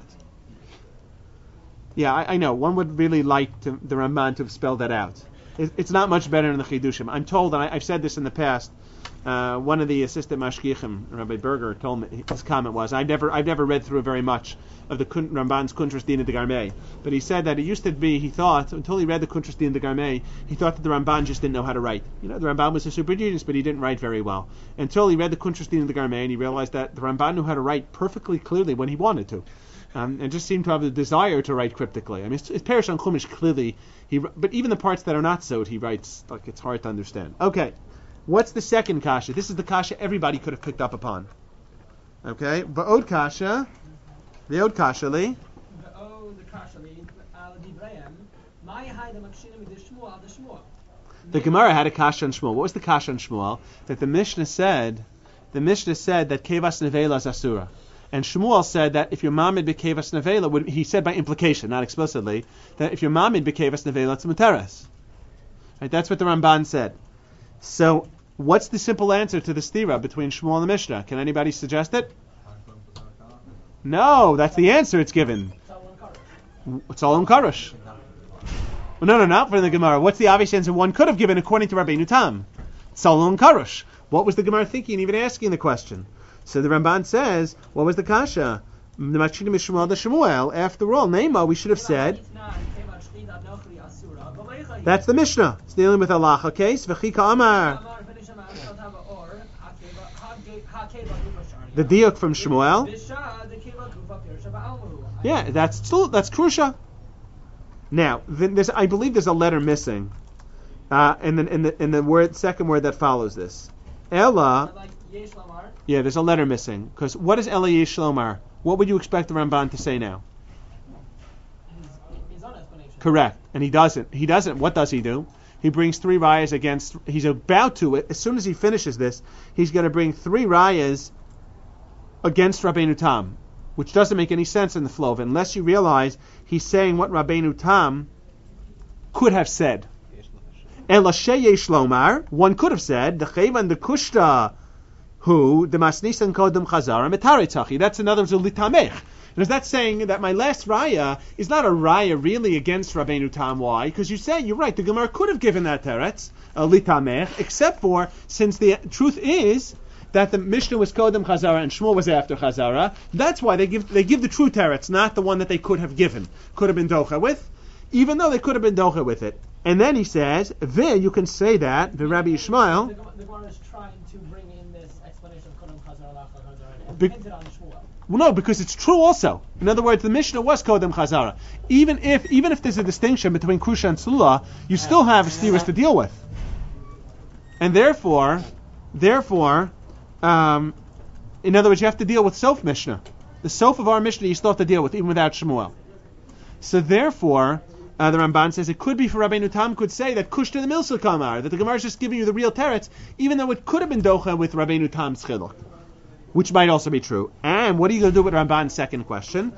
Yeah, I know. One would really like the Ramban to have spelled that out. It's not much better in the Chidushim. I'm told, and I've said this in the past, one of the assistant mashgichim, Rabbi Berger, told me, his comment was, I've never read through very much of the Ramban's Kuntras Dina de Garmei, but he said that it used to be, he thought, until he read the Kuntras Dina de Garmei, he thought that the Ramban just didn't know how to write. You know, the Ramban was a super genius, but he didn't write very well. Until he read the Kuntras Dina de Garmei, and he realized that the Ramban knew how to write perfectly clearly when he wanted to. And just seemed to have the desire to write cryptically. I mean, it's Perish on Chumash clearly, but even the parts that are not so, he writes like it's hard to understand. Okay, what's the second kasha? This is the kasha everybody could have picked up upon. Okay, Ba'od kasha, Ve'od kasha li. The Gemara had a kasha on Shmuel. What was the kasha on Shmuel? That the Mishnah said that Kevas Nevela is Asura. And Shmuel said that if your mamid bekevas nevela, he said by implication, not explicitly, that if your mamid bekevas nevela, it's muteres. Right? That's what the Ramban said. So, what's the simple answer to the stira between Shmuel and the Mishnah? Can anybody suggest it? No, that's the answer it's given. It's all in Karush. Well, no, not for the Gemara. What's the obvious answer one could have given according to Rabbeinu Tam? It's all in Karush. What was the Gemara thinking, even asking the question? So the Ramban says, what was the kasha? The Machinim Shmuel the Shmuel. After all, Neima, we should have said. That's the Mishnah. It's dealing with halacha case. V'chika Amar. The diuk from Shmuel. Yeah, that's krusha. Now, I believe there's a letter missing, in the second word that follows this. Ella. Yeah, there's a letter missing. Because what is Ella Yesh Lomar? What would you expect the Ramban to say now? His own explanation. Correct. And he doesn't. What does he do? He brings 3 rayas against. He's about to. As soon as he finishes this, he's going to bring 3 rayas against Rabbeinu Tam, which doesn't make any sense in the flow of it, unless you realize he's saying what Rabbeinu Tam could have said. Ela sheyesh lomar. One could have said the chayvan the kushta. Who the masnisan kodem chazara metaritzachi. That's another zulitamech. And is that saying that my last raya is not a raya really against Rabbeinu Tam? Why? Because you say you're right. The Gemara could have given that teretz litamech, except for since the truth is that the Mishnah was kodem chazara and Shmuel was after chazara. That's why they give the true teretz, not the one that they could have given, could have been docha with, even though they could have been docha with it. And then he says, you can say that the Rabbi Yishmael. The Gemara is trying to bring in this explanation of Kodem Chazara, Lacha Chazara, and depends it on Shmuel. Well, no, because it's true also. In other words, the Mishnah was Kodem Chazara. Even if there's a distinction between Krusha and Tzlula, you still have steers to deal with. And therefore, in other words, you have to deal with Sof Mishnah. The Sof of our Mishnah you still have to deal with, even without Shmuel. So therefore, the Ramban says it could be for Rabbeinu Tam could say that Kushta the Milsa Kamar, that the Gemara is just giving you the real teretz, even though it could have been docha with Rabbeinu Tam's chiluk, which might also be true. And what are you going to do with Ramban's second question?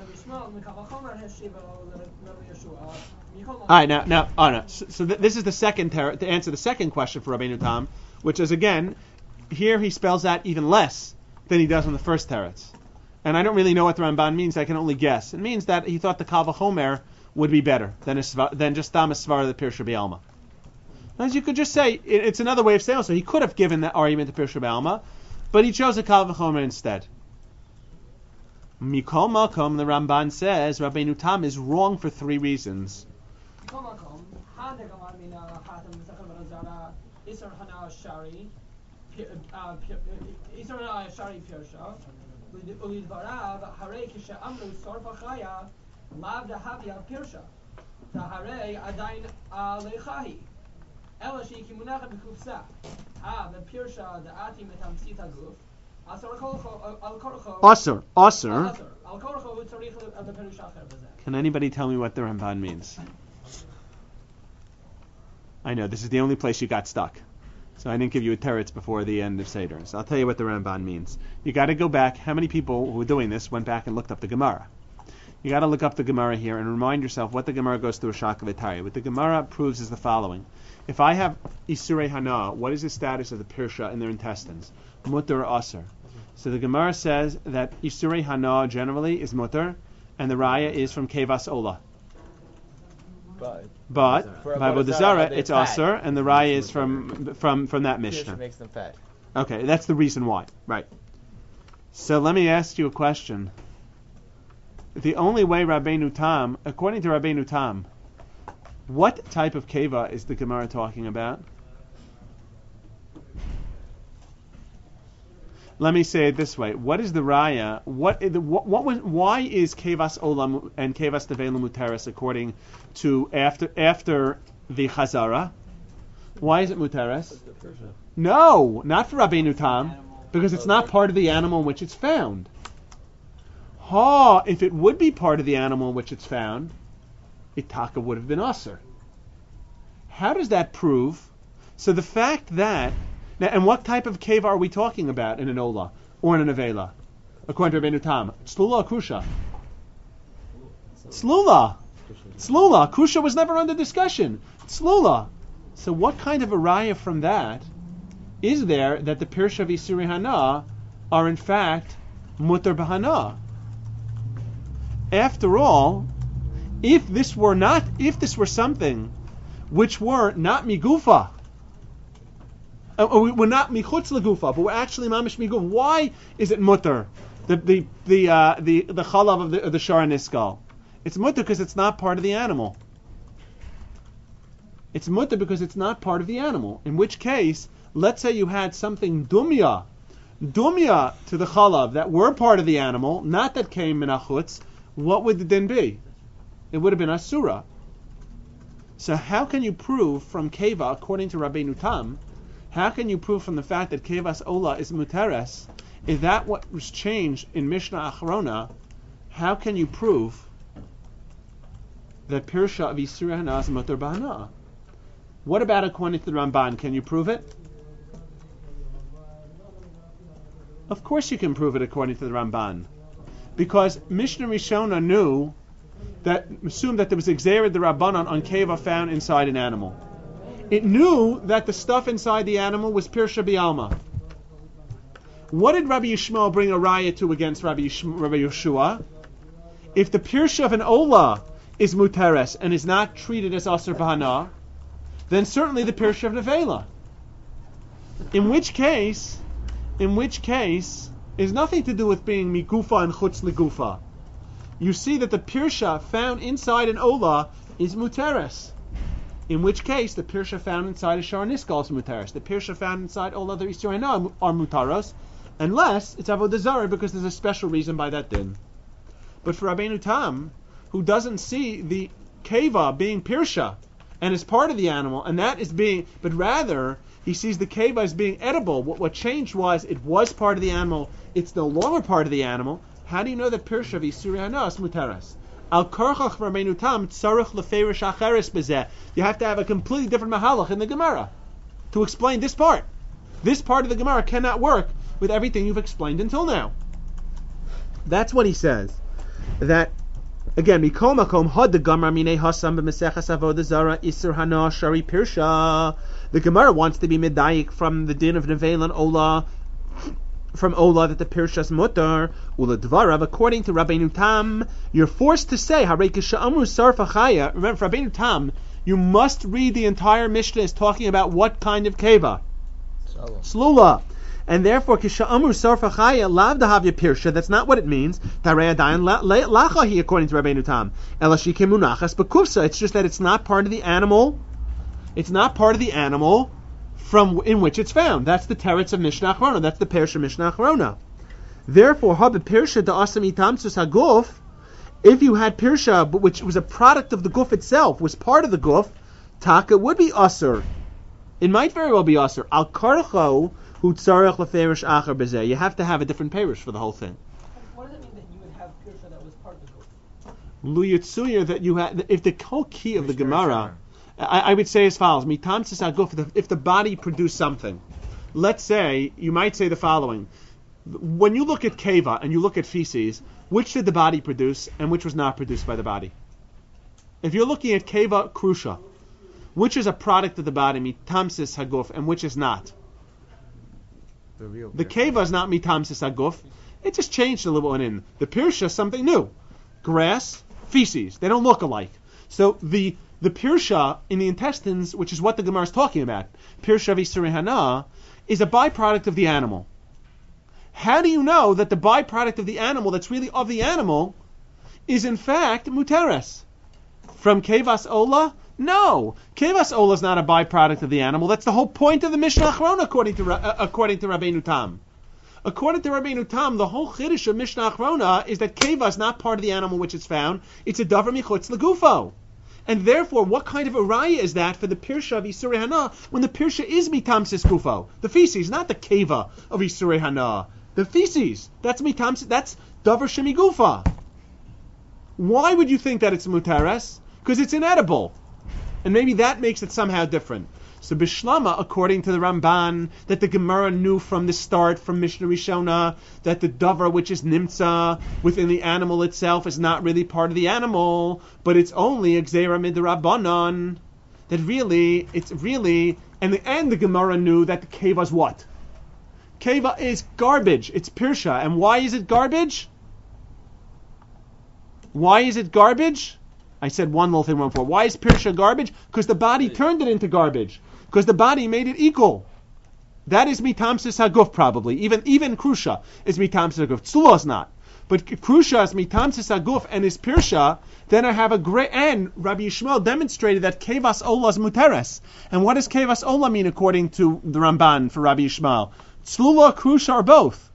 Alright, now. So this is the second to answer the second question for Rabbeinu Tam, which is again, here he spells out even less than he does on the first teretz. And I don't really know what the Ramban means, I can only guess. It means that he thought the Kal V'chomer would be better than just Tamas Svara the Pirsha B'Alma. As you could just say, it's another way of saying so. He could have given that argument to Pirsha B'Alma, but he chose a Kal V'chomer instead. Mikol Makom, the Ramban says, Rabbeinu Tam is wrong for 3 reasons. Isur Hana Shari Pirsha. Ulidvarav Hare Kishamru Sarfa Chaya Lav Dahavia Pirsha. Tahare Adain Alechahi. Elashi Kimunacha Bikufsa. The Pirsha the Ati Metamsita Guf. Asr. Can anybody tell me what the Ramban means? I know, this is the only place you got stuck. So I didn't give you a teretz before the end of Seder. So I'll tell you what the Ramban means. You got to go back. How many people who were doing this went back and looked up the Gemara? You got to look up the Gemara here and remind yourself what the Gemara goes through a Shaka V'Tari. What the Gemara proves is the following. If I have Isurei Hana, what is the status of the Pirsha in their intestines? Mutter or Asr. So the Gemara says that Isurei Hana generally is Mutter, and the Raya is from Kevas Ola. But by Avodah Zarah, it's Asr, and the Raya is from that Mishnah. Makes them fat. Okay, that's the reason why. Right. So let me ask you a question. The only way Rabbeinu Tam, according to Rabbeinu Tam, what type of keva is the Gemara talking about? Let me say it this way: what is the raya? Why is kevas olam and kevas devela muteris according to after the chazara? Why is it muteris? No, not for Rabbeinu Tam, because it's not part of the animal in which it's found. If it would be part of the animal in which it's found, Itaka would have been Asr. How does that prove? So the fact that now, and what type of cave are we talking about in an Ola or in an Avela? According to Rabbeinu Tam, Tzlula or Kusha? Tzlula. Kusha was never under discussion. Tzlula. So what kind of a raya from that is there that the Pirsha of Isurei Hana are in fact Mutter B'Hana? After all, if this were something which were not migufa, we're not michutz legufa, but we're actually mamish migufa. Why is it mutter? The chalav of the shara niskal. It's mutter because it's not part of the animal. It's mutter because it's not part of the animal. In which case, let's say you had something dumya to the chalav that were part of the animal, not that came min achutz. What would the din be? It would have been asura. So how can you prove from keva, according to Rabbeinu Tam, how can you prove from the fact that kevas ola is muteres? Is that what was changed in Mishnah Achrona? How can you prove that Pirsha of Isurei Hana is muter b'hana? What about according to the Ramban? Can you prove it? Of course you can prove it according to the Ramban. Because Mishnah Rishona assumed that there was a Gzeirah de Rabbanan on keva found inside an animal. It knew that the stuff inside the animal was Pirsha B'Alma. What did Rabbi Yishmael bring a raya to against Rabbi Yeshua? If the Pirsha of an Ola is Muteres and is not treated as Asr B'Hana, then certainly the Pirsha of Nevela. In which case, is nothing to do with being migufa and chutz legufa. You see that the Pirsha found inside an Ola is Muteres. In which case, the Pirsha found inside a Shar Niskal is Muteres. The Pirsha found inside all other Isurei Hana are Mutaros, unless it's Avodah Zarah because there's a special reason by that din. But for Rabbeinu Tam, who doesn't see the Keva being Pirsha and is part of the animal, and that is being, but rather he sees the Keva as being edible. What changed was it was part of the animal, it's no longer part of the animal. How do you know that Pirsha of Isurei Hana is Muteres? Al Karchach Rabbeinu Tam Tzarech Leferish Acheres Bezeh. You have to have a completely different mahalach in the Gemara to explain this part. This part of the Gemara cannot work with everything you've explained until now. That's what he says. That again, Mikol Makom Had the Gemara Minei Hasam b'Meseches Avodah Zarah Isur Hana Shari Pirsha. The Gemara wants to be medayik from the din of Nevel and Ola. From Ola that the Pirshas Mutar Uladvarav, according to Rabbeinu Tam, you're forced to say Harekisha Amru Sarfa Chaya. Remember, for Rabbeinu Tam, you must read the entire Mishnah is talking about what kind of keva? Slula. And therefore, Kisha Amru Sarfa Chaya Lav Dahavya Pirsha. That's not what it means. Tarei Adayin Lachahi, according to Rabbeinu Tam. Elashi Kemunachas Bekufsa. It's just that it's not part of the animal. It's not part of the animal from in which it's found. That's the teretz of Mishnah Achrona. That's the Perush of Mishnah Achrona. Therefore, Haba Pirsha da Asami Tamsus Haguf, if you had Pirsha, which was a product of the Guf itself, was part of the Guf, Taka would be Asur. It might very well be Asur. Al Karcho hu tzarech leferish acher bezeh. You have to have a different Perush for the whole thing. What does it mean that you would have Pirsha that was part of the Guf? Lu Yitzuyer, that you had, if the whole key of the Gemara, I would say as follows: Mitam Aguf, if the body produced something. Let's say, you might say the following: when you look at keva and you look at feces, which did the body produce and which was not produced by the body? If you're looking at keva krusha, which is a product of the body, mitamsis haguf, and which is not? The keva is not mitamsis haguf. It just changed a little bit in. The pirsha is something new. Grass, feces. They don't look alike. So the pirsha in the intestines, which is what the Gemara is talking about, pirsha v'surei hana, is a byproduct of the animal. How do you know that the byproduct of the animal, that's really of the animal, is in fact muteres? From kevas ola? No. Kevas ola is not a byproduct of the animal. That's the whole point of the Mishnah Achrona, according to Rabbeinu Tam. According to Rabbeinu Tam, the whole chiddush of Mishnah Achrona is that keva is not part of the animal which it's found. It's a davar michutz legufo. And therefore, what kind of a raya is that for the pirsha of Isurei Hana when the pirsha is mitamsis gufo? The feces, not the keva of Isurei Hana. The feces, that's mitamsis, that's davar shemi gufa. Why would you think that it's mutares? Because it's inedible. And maybe that makes it somehow different. So Bishlama, according to the Ramban, that the Gemara knew from the start, from Mishnah Rishona, that the davar which is nimtza within the animal itself is not really part of the animal, but it's only a gzeira midrabanan. That really, it's really, and the Gemara knew that the keva is what? Keva is garbage. It's pirsha. And why is it garbage? Why is it garbage? I said one little thing wrong before. Why is pirsha garbage? Because the body turned it into garbage. Because the body made it equal. That is mitamsis haguf probably. Even krusha is mitamsis haguf. Tzula is not. But krusha is mitamsis haguf and is pirsha. Then I have a great, and Rabbi Yishmael demonstrated that kevas ola is muteres. And what does kevas ola mean according to the Ramban for Rabbi Yishmael? Tzlula, krusha, or both?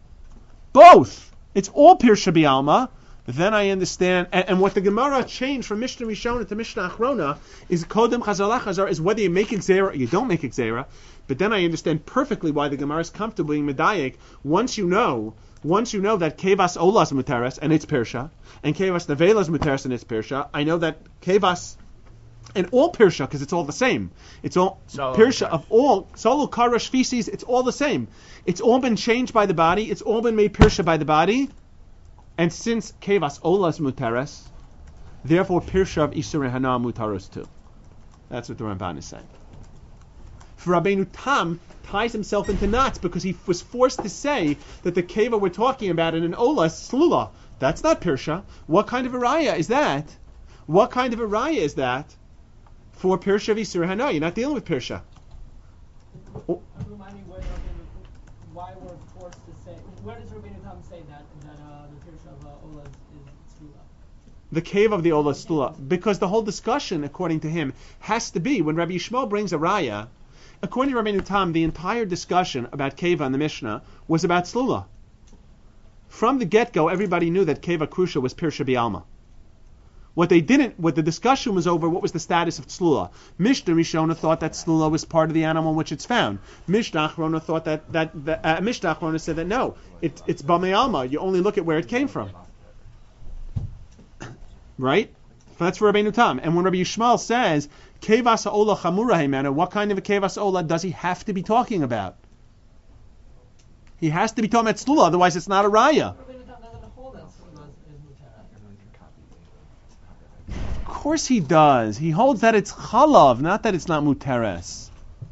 Both. It's all pirsha bialma. Then I understand, and what the Gemara changed from Mishnah Rishona to Mishnah Achrona is Kodem Chazal Chazar, is whether you make Xera or you don't make Xera. But then I understand perfectly why the Gemara is comfortable in Medayik. Once you know that Kevas Ola is Muteres and it's Pirsha, and Kevas Nevela is Muteres and it's Pirsha, I know that Kevas and all Pirsha, because it's all the same. It's all Pirsha of all Solo Karash feces. It's all the same. It's all been changed by the body. It's all been made Pirsha by the body. And since Kevas Ola is Muteres, therefore Pirsha of Isurei Hana Mutaros too. That's what the Ramban is saying. For Rabbeinu Tam ties himself into knots because he was forced to say that the Keva we're talking about in an Ola is Slula. That's not Pirsha. What kind of a raya is that? What kind of a raya is that for Pirsha of Isurei Hana? You're not dealing with Pirsha. Remind me why we're forced to say. Where does Rabbeinu Tam say that the Pirsha of Ola is Slula? The cave of the Ola Stula, because the whole discussion, according to him, has to be when Rabbi Yishmael brings a raya. According to Rabbeinu Tam, the entire discussion about keva in the Mishnah was about Slula. From the get-go, everybody knew that keva krusha was Pirsha bialma. What the discussion was over, what was the status of Tzlula. Mishnah Rishona thought that Tzlula was part of the animal in which it's found. Mishnah Achrona thought that Mishnah Achrona said that no, it's Bamei Alma. You only look at where it came from. Right? That's for Rabbeinu Tam. And when Rabbi Yishmael says, Kevas Ola Chamura Heimena, what kind of a Kevas Ola does he have to be talking about? He has to be talking about Tzlula, otherwise it's not a Raya. Of course he does. He holds that it's chalav, not that it's not muteres.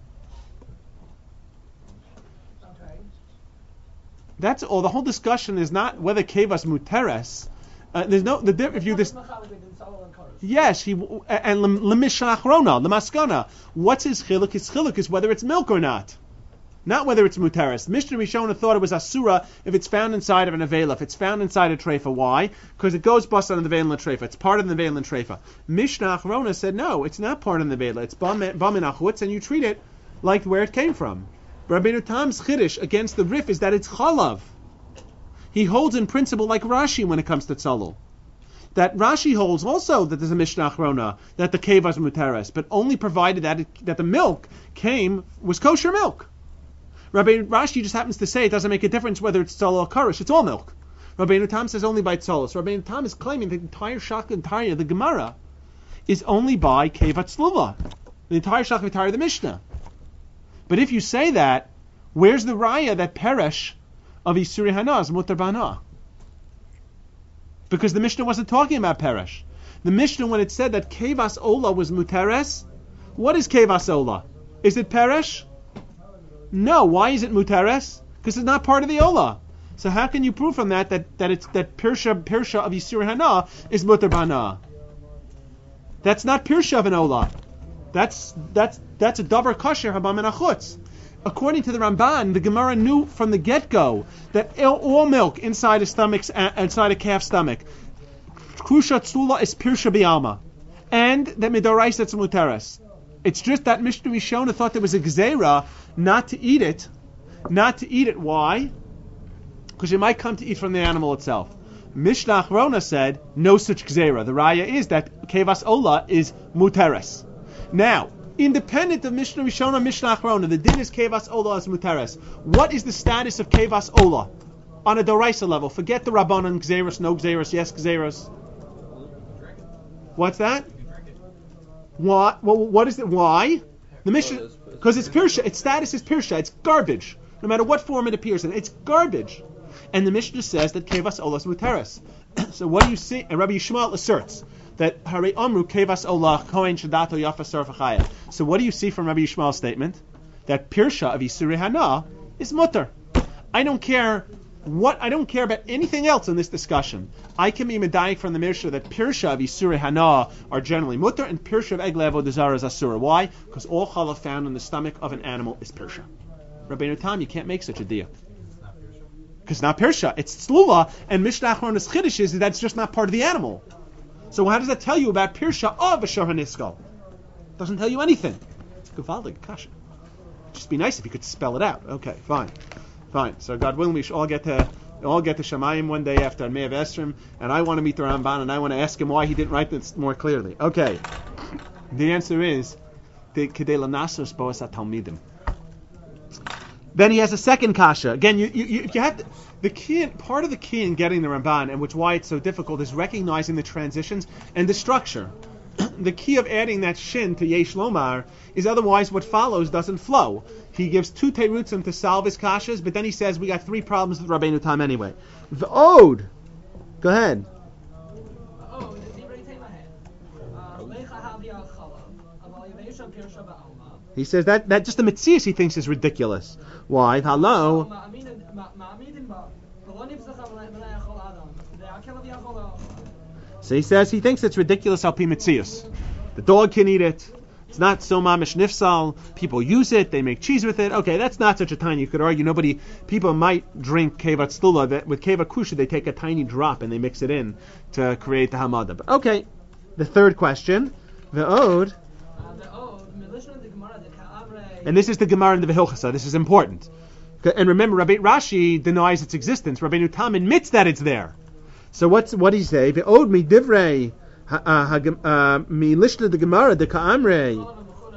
Okay. That's all. The whole discussion is not whether kevas muteres. There's no if you this. Yes, he and lemishnah achrona, lemaskana. What's his chiluk? His chiluk is whether it's milk or not. Not whether it's muteres. Mishnah Rishona thought it was asura if it's found inside of an avela, if it's found inside a treifa. Why? Because it goes bust on the nevela treifa. It's part of the nevela treifa. Mishnah Achrona said no, it's not part of the nevela. It's bamin achutz, and you treat it like where it came from. Rabbeinu Tam's chiddush against the Rif is that it's chalav. He holds in principle like Rashi when it comes to tzalul. That Rashi holds also that there's a Mishnah Achrona, that the keva is muteres, but only provided that the milk was kosher milk. Rashi just happens to say it doesn't make a difference whether it's tzalul or karish, it's all milk. Rabbeinu Tam says only by tzalul. So Rabbeinu Tam is claiming the entire Shach the Gemara, is only by keva tzlula. The entire Shach of the Mishnah. But if you say that, where's the raya that peresh of Isuri Hana is mutar bana? Because the Mishnah wasn't talking about peresh. The Mishnah, when it said that kevas ola was muteres, what is kevas ola? Is it peresh? No. Why is it muteres? Because it's not part of the ola. So how can you prove from that it's that pirsha of Yisur Hana is mutar bana? That's not pirsha of an ola. That's a davar kasher haba min achutz. According to the Ramban, the Gemara knew from the get-go that all milk inside a calf's stomach, krusha tzula is pirsha b'alma, and that midoraisa it's muteres. It's just that Mishnah Rishona thought there was a gzeira not to eat it. Why? Because you might come to eat from the animal itself. Mishnah Achrona said no such gzeira. The raya is that kevas ola is muteres. Now, independent of Mishnah Rishona, Mishnah Achrona, the din is kevas ola as muteres. What is the status of kevas ola on a doraisa level? Forget the rabbanon gzeros, no gzeros, yes gzeros. What's that? What? Well, what is it? Why? The Mishnah, because it's pirsha. Its status is pirsha. It's garbage. No matter what form it appears in, it's garbage. And the Mishnah says that kevas ola is muteres. So what do you see? And Rabbi Yishmael asserts that Hare Amru Kevas Ola Kohen Shadato Yafa Sarfachaya. So what do you see from Rabbi Yishmael's statement? That Pirsha of Yisuri Hana is mutter. I don't care about anything else in this discussion. I can be medayik from the Mishnah that Pirsha of Yisuri Hana are generally mutter and Pirsha of Eglev Odazara is asura. Why? Because all challah found in the stomach of an animal is Pirsha. Rabbeinu Tam, you can't make such a deal. Because it's not Pirsha, it's Tzlula, and Mishnah Achrona's Chiddush is that it's just not part of the animal. So how does that tell you about Pirsha of a Shor HaNiskal? Doesn't tell you anything. Gavaldig kasha. Just be nice if you could spell it out. Okay, fine. So God willing, we should all get to Shamayim one day after Me'av Esrim, and I want to meet the Ramban, and I want to ask him why he didn't write this more clearly. Okay. The answer is the Kedei Lanasos Boas HaTalmidim. Then he has a second kasha. Again, you have to, the key, part of the key in getting the Ramban, and which why it's so difficult, is recognizing the transitions and the structure. The key of adding that shin to Yesh Lomar is otherwise what follows doesn't flow. He gives two terutzim to solve his kashas, but then he says we got three problems with Rabbeinu Tam anyway. The Ode. Go ahead. He says that just the Metzias he thinks is ridiculous. Why? Hello. So he says he thinks it's ridiculous al pi Metzias. The dog can eat it. It's not so mamish nifsal. People use it. They make cheese with it. Okay, that's not such a tiny. You could argue people might drink kevat stula. That with kevat kusha they take a tiny drop and they mix it in to create the hamada. But okay, the third question, the Ode. And this is the Gemara in the Vehilchasa. This is important. And remember, Rashi denies its existence. Rabbeinu Tam admits that it's there. So what do you say? Ve'od mi divrei mi lishna the Gemara the Ka'amrei.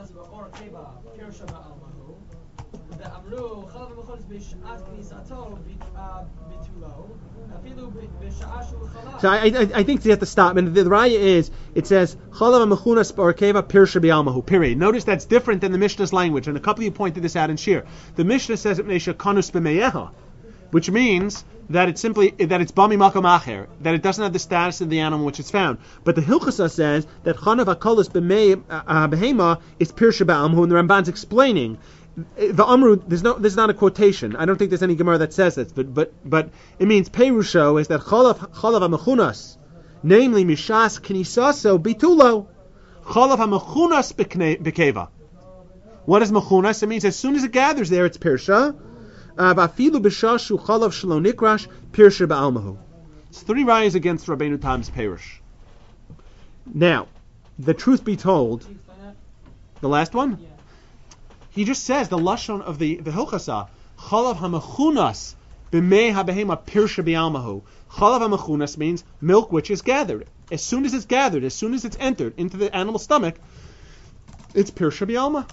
So I think you have to stop. And the raya is, it says, Chalav mechunas b'orkeva pirsha b'almahu, period. Notice that's different than the Mishnah's language, and a couple of you pointed this out in Shir. The Mishnah says it meisha kanus b'meyeha, which means that it's simply, that it's bami makom acher, that it doesn't have the status of the animal which it's found. But the Hilchasa says that chanav akolus b'hema is pirsha b'almahu, and the Ramban's explaining. The Amru, there's not a quotation. I don't think there's any Gemara that says this, but it means Perusho is that Chalav HaMechunas, namely Mishas Knisaso Bitulo, Chalav HaMechunas Bekeva. What is Mechunas? It means as soon as it gathers there, it's Pirsha. Vafilu B'Shashu Chalav Shelo Nikrash Pirsha Ba'almahu. It's three rayas against Rabbeinu Tam's Perush. Now, the truth be told, the last one? He just says the lashon of the Hilchasa, chalav hamachunas b'mei habehema pirsha bi'almahu. Chalav hamachunas means milk which is gathered. As soon as it's gathered, as soon as it's entered into the animal's stomach, it's pirsha bi'alma.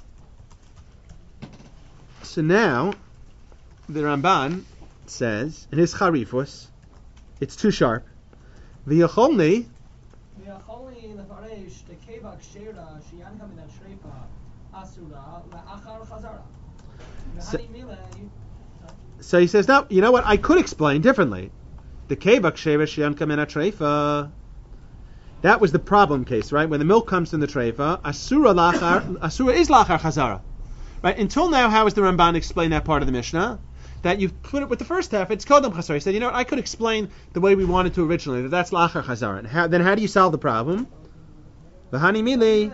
So now, the Ramban says in his Charifus, it's too sharp. V'yacholni. ויכולני לפרש דקיבה כשרה שינקה מן השריפה אסורה לאחר חזרה. והני מילה... So he says, no, you know what? I could explain differently. The keva ksheira sheyanka min hatreifa. That was the problem case, right? When the milk comes in the treifa, asura is lachar chazara. Right? Until now, how has the Ramban explained that part of the Mishnah? That you've put it with the first half, it's kodam chazara. He said, you know what? I could explain the way we wanted to originally, that's lachar chazara. Then how do you solve the problem? V'hani mili.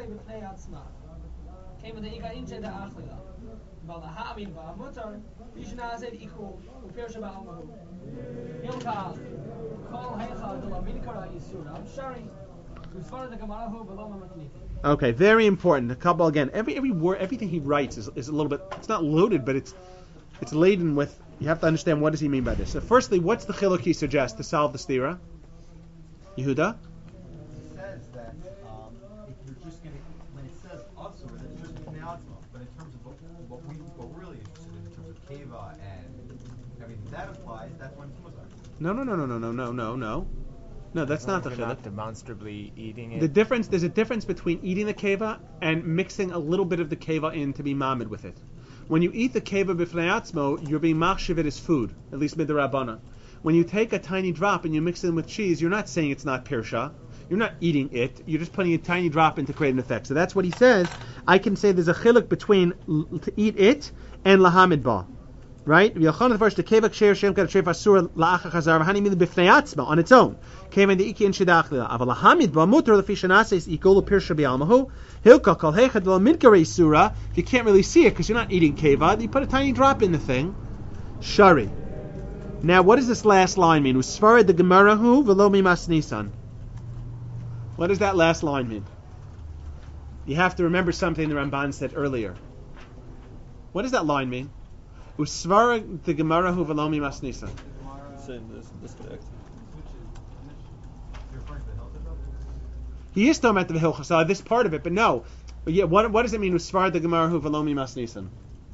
Okay, very important. A couple again. Every word, everything he writes is a little bit. It's not loaded, but it's laden with. You have to understand what does he mean by this. So, firstly, what's the chiluk he suggests to solve the stira? Yehuda. He says that if you're just going to, when it says asur, that's just pneuzma. But in terms of what we're really interested in terms of keva and everything that applies, that's when it's muzar. No, that's not the chiluk. Not demonstrably eating it. There's a difference between eating the keva and mixing a little bit of the keva in to be mamid with it. When you eat the keva b'fnei atzmo, you're being machshiv it as food, at least midrabana. When you take a tiny drop and you mix it in with cheese, you're not saying it's not pirsha. You're not eating it. You're just putting a tiny drop in to create an effect. So that's what he says. I can say there's a chiluk between to eat it and lahamid ba. Right? On its own. You can't really see it because you're not eating keva. You put a tiny drop in the thing. Shari. Now, what does this last line mean? What does that last line mean? You have to remember something the Ramban said earlier. What does that line mean? Usvara the Gemara hu velomi masnisan. Same disconnect. He is talking about the Hilchasa, this part of it, but no. But yeah, what does it mean? Usvara the Gemara hu velomi masnisan.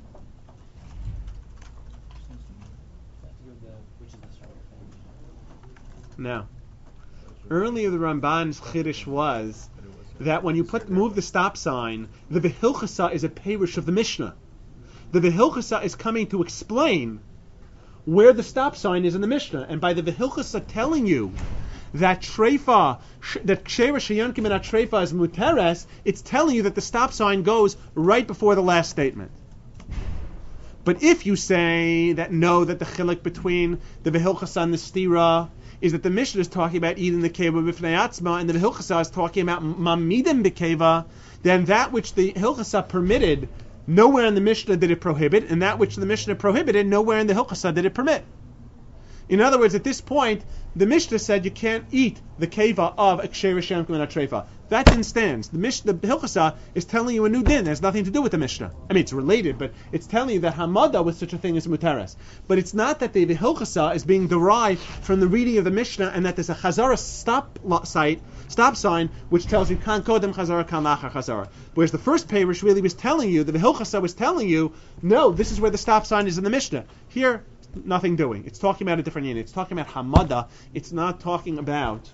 Now, earlier the Ramban's chiddush was that when you move the stop sign, the Vehilchasa is a perush of the Mishnah. The Vehilchasa is coming to explain where the stop sign is in the Mishnah, and by the Vehilchasa telling you that treifa, that ksheira sheyankim in treifa is muteres, it's telling you that the stop sign goes right before the last statement. But if you say that no, that the chiluk between the Vehilchasa and the stira is that the Mishnah is talking about eating the keva b'fnei atzma, and the Hilchasa is talking about mamidim b'keva, then that which the Hilchasa permitted, nowhere in the Mishnah did it prohibit, and that which the Mishnah prohibited, nowhere in the Hilchasa did it permit. In other words, at this point, the Mishnah said you can't eat the keva of a ksheira sheyankim min hatreifa. That din stands. The Hilchasa is telling you a new din. It has nothing to do with the Mishnah. I mean, it's related, but it's telling you that hamada with such a thing is muteres. But it's not that the Hilchasa is being derived from the reading of the Mishnah, and that there's a chazara stop sign, which tells you kan kodem chazara, kan lachar chazara. Whereas the first parish really was telling you, the Hilchasa was telling you, no, this is where the stop sign is in the Mishnah. Here, nothing doing. It's talking about a different unit. It's talking about hamada. It's not talking about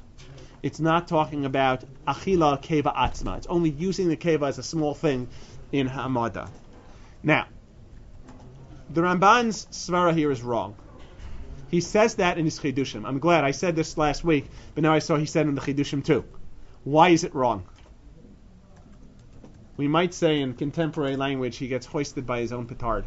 achila keva atzma. It's only using the keva as a small thing in hamada. Now, the Ramban's svara here is wrong. He says that in his chidushim. I'm glad I said this last week, but now I saw he said in the chidushim too. Why is it wrong? We might say in contemporary language he gets hoisted by his own petard.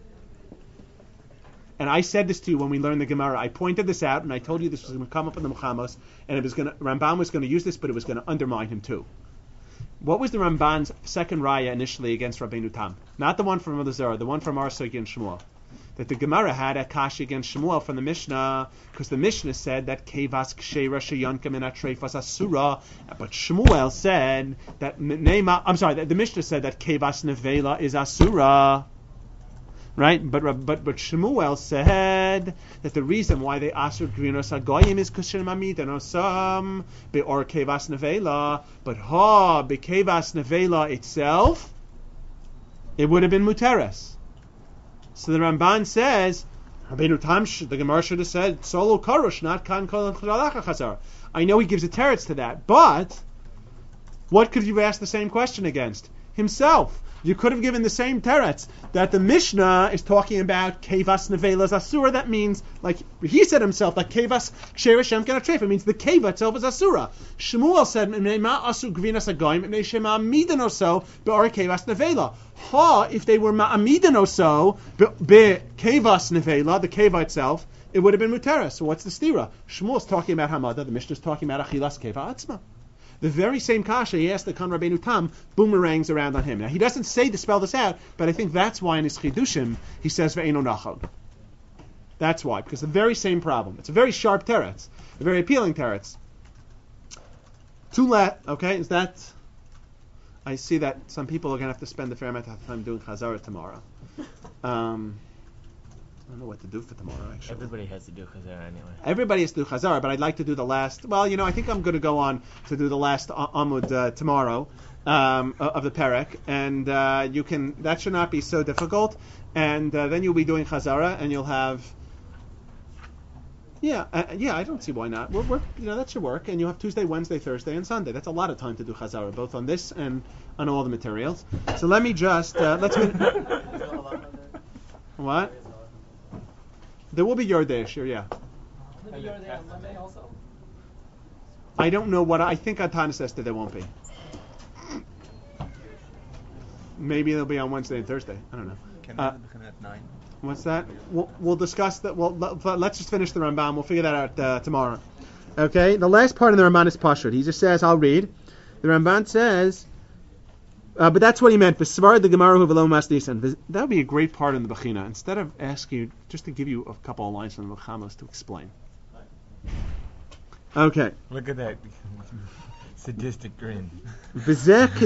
And I said this to you when we learned the Gemara. I pointed this out, and I told you this was going to come up in the Muchamos, and Ramban was going to use this, but it was going to undermine him too. What was the Ramban's second raya initially against Rabbeinu Tam? Not the one from Elazar, the one from Arsagi and Shmuel. that the Gemara had a kashi against Shmuel from the Mishnah, because the Mishnah said that kevas kshera sheyanka min atrefas asura, but Shmuel said that the Mishnah said that kevas nevela is asura. Right, but Shmuel said that the reason why they asur grinos hagoyim is kusher mamid and osam beor kevas nevela, but bekevas nevela itself, it would have been muteres. So the Ramban says, the Gemara should have said solo karush, not kan kol chalacha chazar. I know he gives a teretz to that, but what could you ask the same question against? Himself. You could have given the same teretz that the Mishnah is talking about kevas nevelas asura. That means, like he said himself, that kevas kshera shemken atrefa means the keva itself is asura. Shmuel said ma asu gvinas hagoyim mipnei shema amidan oso be'or kevas nevela. If they were ma'amidan oso be kevas nevela, the keva itself, it would have been muteres. So what's the stira? Shmuel's talking about hamada. The Mishnah is talking about achilas keva atzma. The very same kasha he asked the Kan Rabbeinu Tam boomerangs around on him. Now he doesn't say to spell this out, but I think that's why in his chidushim he says ve'eno nachal. That's why, because the very same problem. It's a very sharp teretz, a very appealing teretz. Okay, is that? I see that some people are going to have to spend a fair amount of time doing chazara tomorrow. I don't know what to do for tomorrow, actually. Everybody has to do chazara anyway. Everybody has to do chazara, but I'd like to do the last. Well, I think I'm going to go on to do the last amud tomorrow of the perek, and you can. That should not be so difficult. And then you'll be doing chazara, and you'll have. Yeah, I don't see why not. We're that should work, and you have Tuesday, Wednesday, Thursday, and Sunday. That's a lot of time to do chazara, both on this and on all the materials. So let me just What? There will be Yordei Ashir, yeah. Will there be Yordei on Monday also? I don't know what. I think Atana says that there won't be. Maybe they'll be on Wednesday and Thursday. I don't know. Can I come at 9? What's that? We'll discuss that. Well, let's just finish the Ramban. We'll figure that out tomorrow. Okay. The last part of the Ramban is Pashut. He just says, I'll read. The Ramban says, but that's what he meant. V'svar the Gemara hu v'lo mas nisan. That would be a great part in the Bechina. Instead of asking you, just to give you a couple of lines from the Bechamos to explain. Okay. Look at that sadistic grin. This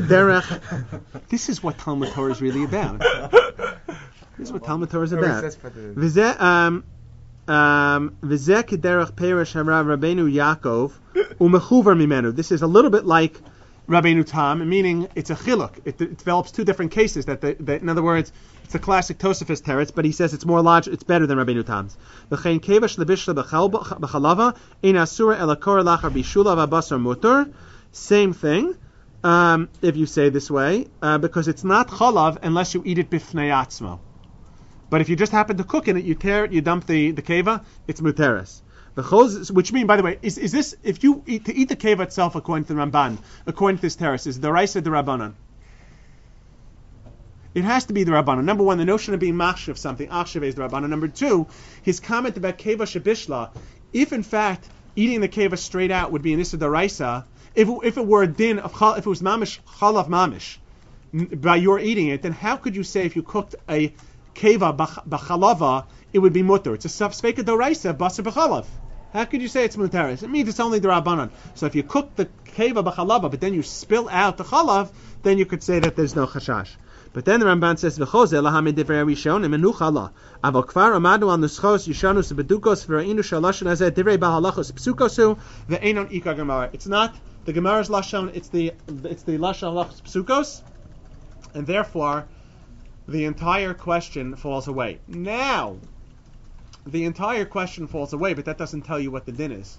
is what Talmud Torah is really about. This is what Talmud Torah is about. V'zeh k'derech perish harav Rabbeinu Yaakov u'mechuvar mimenu. This is a little bit like Rabbeinu Tam, meaning it's a chiluk. It develops two different cases. That in other words, it's a classic Tosafos teretz, but he says it's more logical. It's better than Rabbeinu Tam's. V'chein kevash lebishla b'chalava ein asura elakor lachar bishula v'abasar mutar. Same thing. If you say this way, because it's not chalav unless you eat it bifnei atzmo. But if you just happen to cook in it, you tear it, you dump the keva, it's muteres. Which means, by the way, is this, if you eat the keva itself according to the Ramban, according to this teretz, is the Raisa the Rabbanan? It has to be the Rabbanan. Number one, the notion of being machshav of something, achshav is the Rabbanan. Number two, his comment about keva shabishla, if in fact eating the keva straight out would be an issa the Raisa, if it were a din of if it was mamish chalav mamish by your eating it, then how could you say if you cooked a keva b'chalava it would be mutter? It's a sveka doraisa basar b'chalav. How could you say it's mutaris? It means it's only the Rabbanan. So if you cook the keva b'chalava, but then you spill out the chalav, then you could say that there's no chashash. But then the Ramban says v'choze lahamid divrei rishonim menucha la avol kvar amadu al nuschos yishanus bedukos v'reinu shalashon hazeh divrei bahalachos psukosu ve'enon ikar gemara. It's not the Gemara's lashon. It's the lashon halachos psukos, and therefore the entire question falls away. Now, the entire question falls away, but that doesn't tell you what the din is.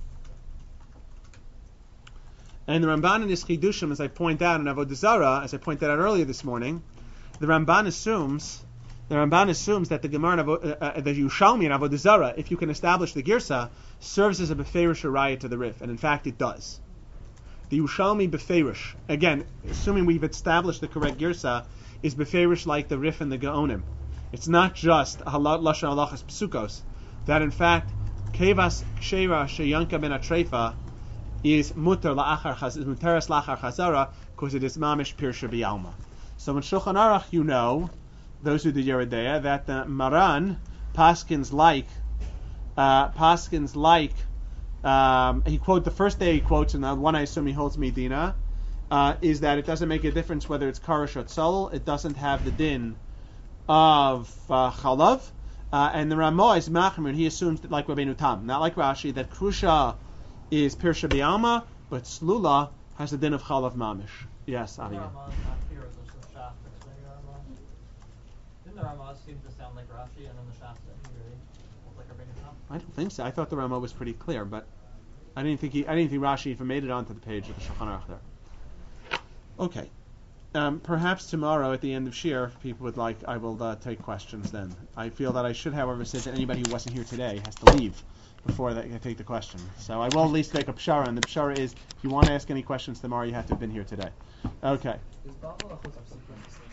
And the Ramban in his Chidushim, as I point out in Avodah Zarah, as I pointed out earlier this morning, the Ramban assumes that the Gemara, the Yushalmi in Avodah Zarah, if you can establish the Girsa, serves as a beferish raya to the Rif, and in fact it does. The Yushalmi beferish, again, assuming we've established the correct Girsa, is beferish like the Rif and the Gaonim. It's not just lashon halachas psukos, that in fact kevas sheira sheyanka ben atrefa is muter la'achar is muteres la'achar chazara because it is mamish pirsha b'yalma. So in Shulchan Aruch you know those who do Yeridea, that the Maran paskins like he quote the first day he quotes, and the one I assume he holds Medina, is that it doesn't make a difference whether it's Karash or Tzol. It doesn't have the din of Chalav. And the Ramah is Machmir, he assumes that like Rabbeinu Tam, not like Rashi, that Krusha is Pirsha B'Alma, but Slula has the din of Chalav Mamish. Yes, The Aviyah. Ramah is not here, it's just the Shach explaining the Ramah. Didn't the Ramah seem to sound like Rashi, and then the Shach said he really looked like Rabbeinu Tam? I don't think so. I thought the Ramah was pretty clear, but I didn't think Rashi even made it onto the page of the Shulchan Aruch there. Okay. Perhaps tomorrow at the end of Shir, if people would like, I will take questions then. I feel that I should, however, say that anybody who wasn't here today has to leave before they take the question. So I will at least take a pshara, and the pshara is, if you want to ask any questions tomorrow, you have to have been here today. Okay. Is Babel a chutz of sequence?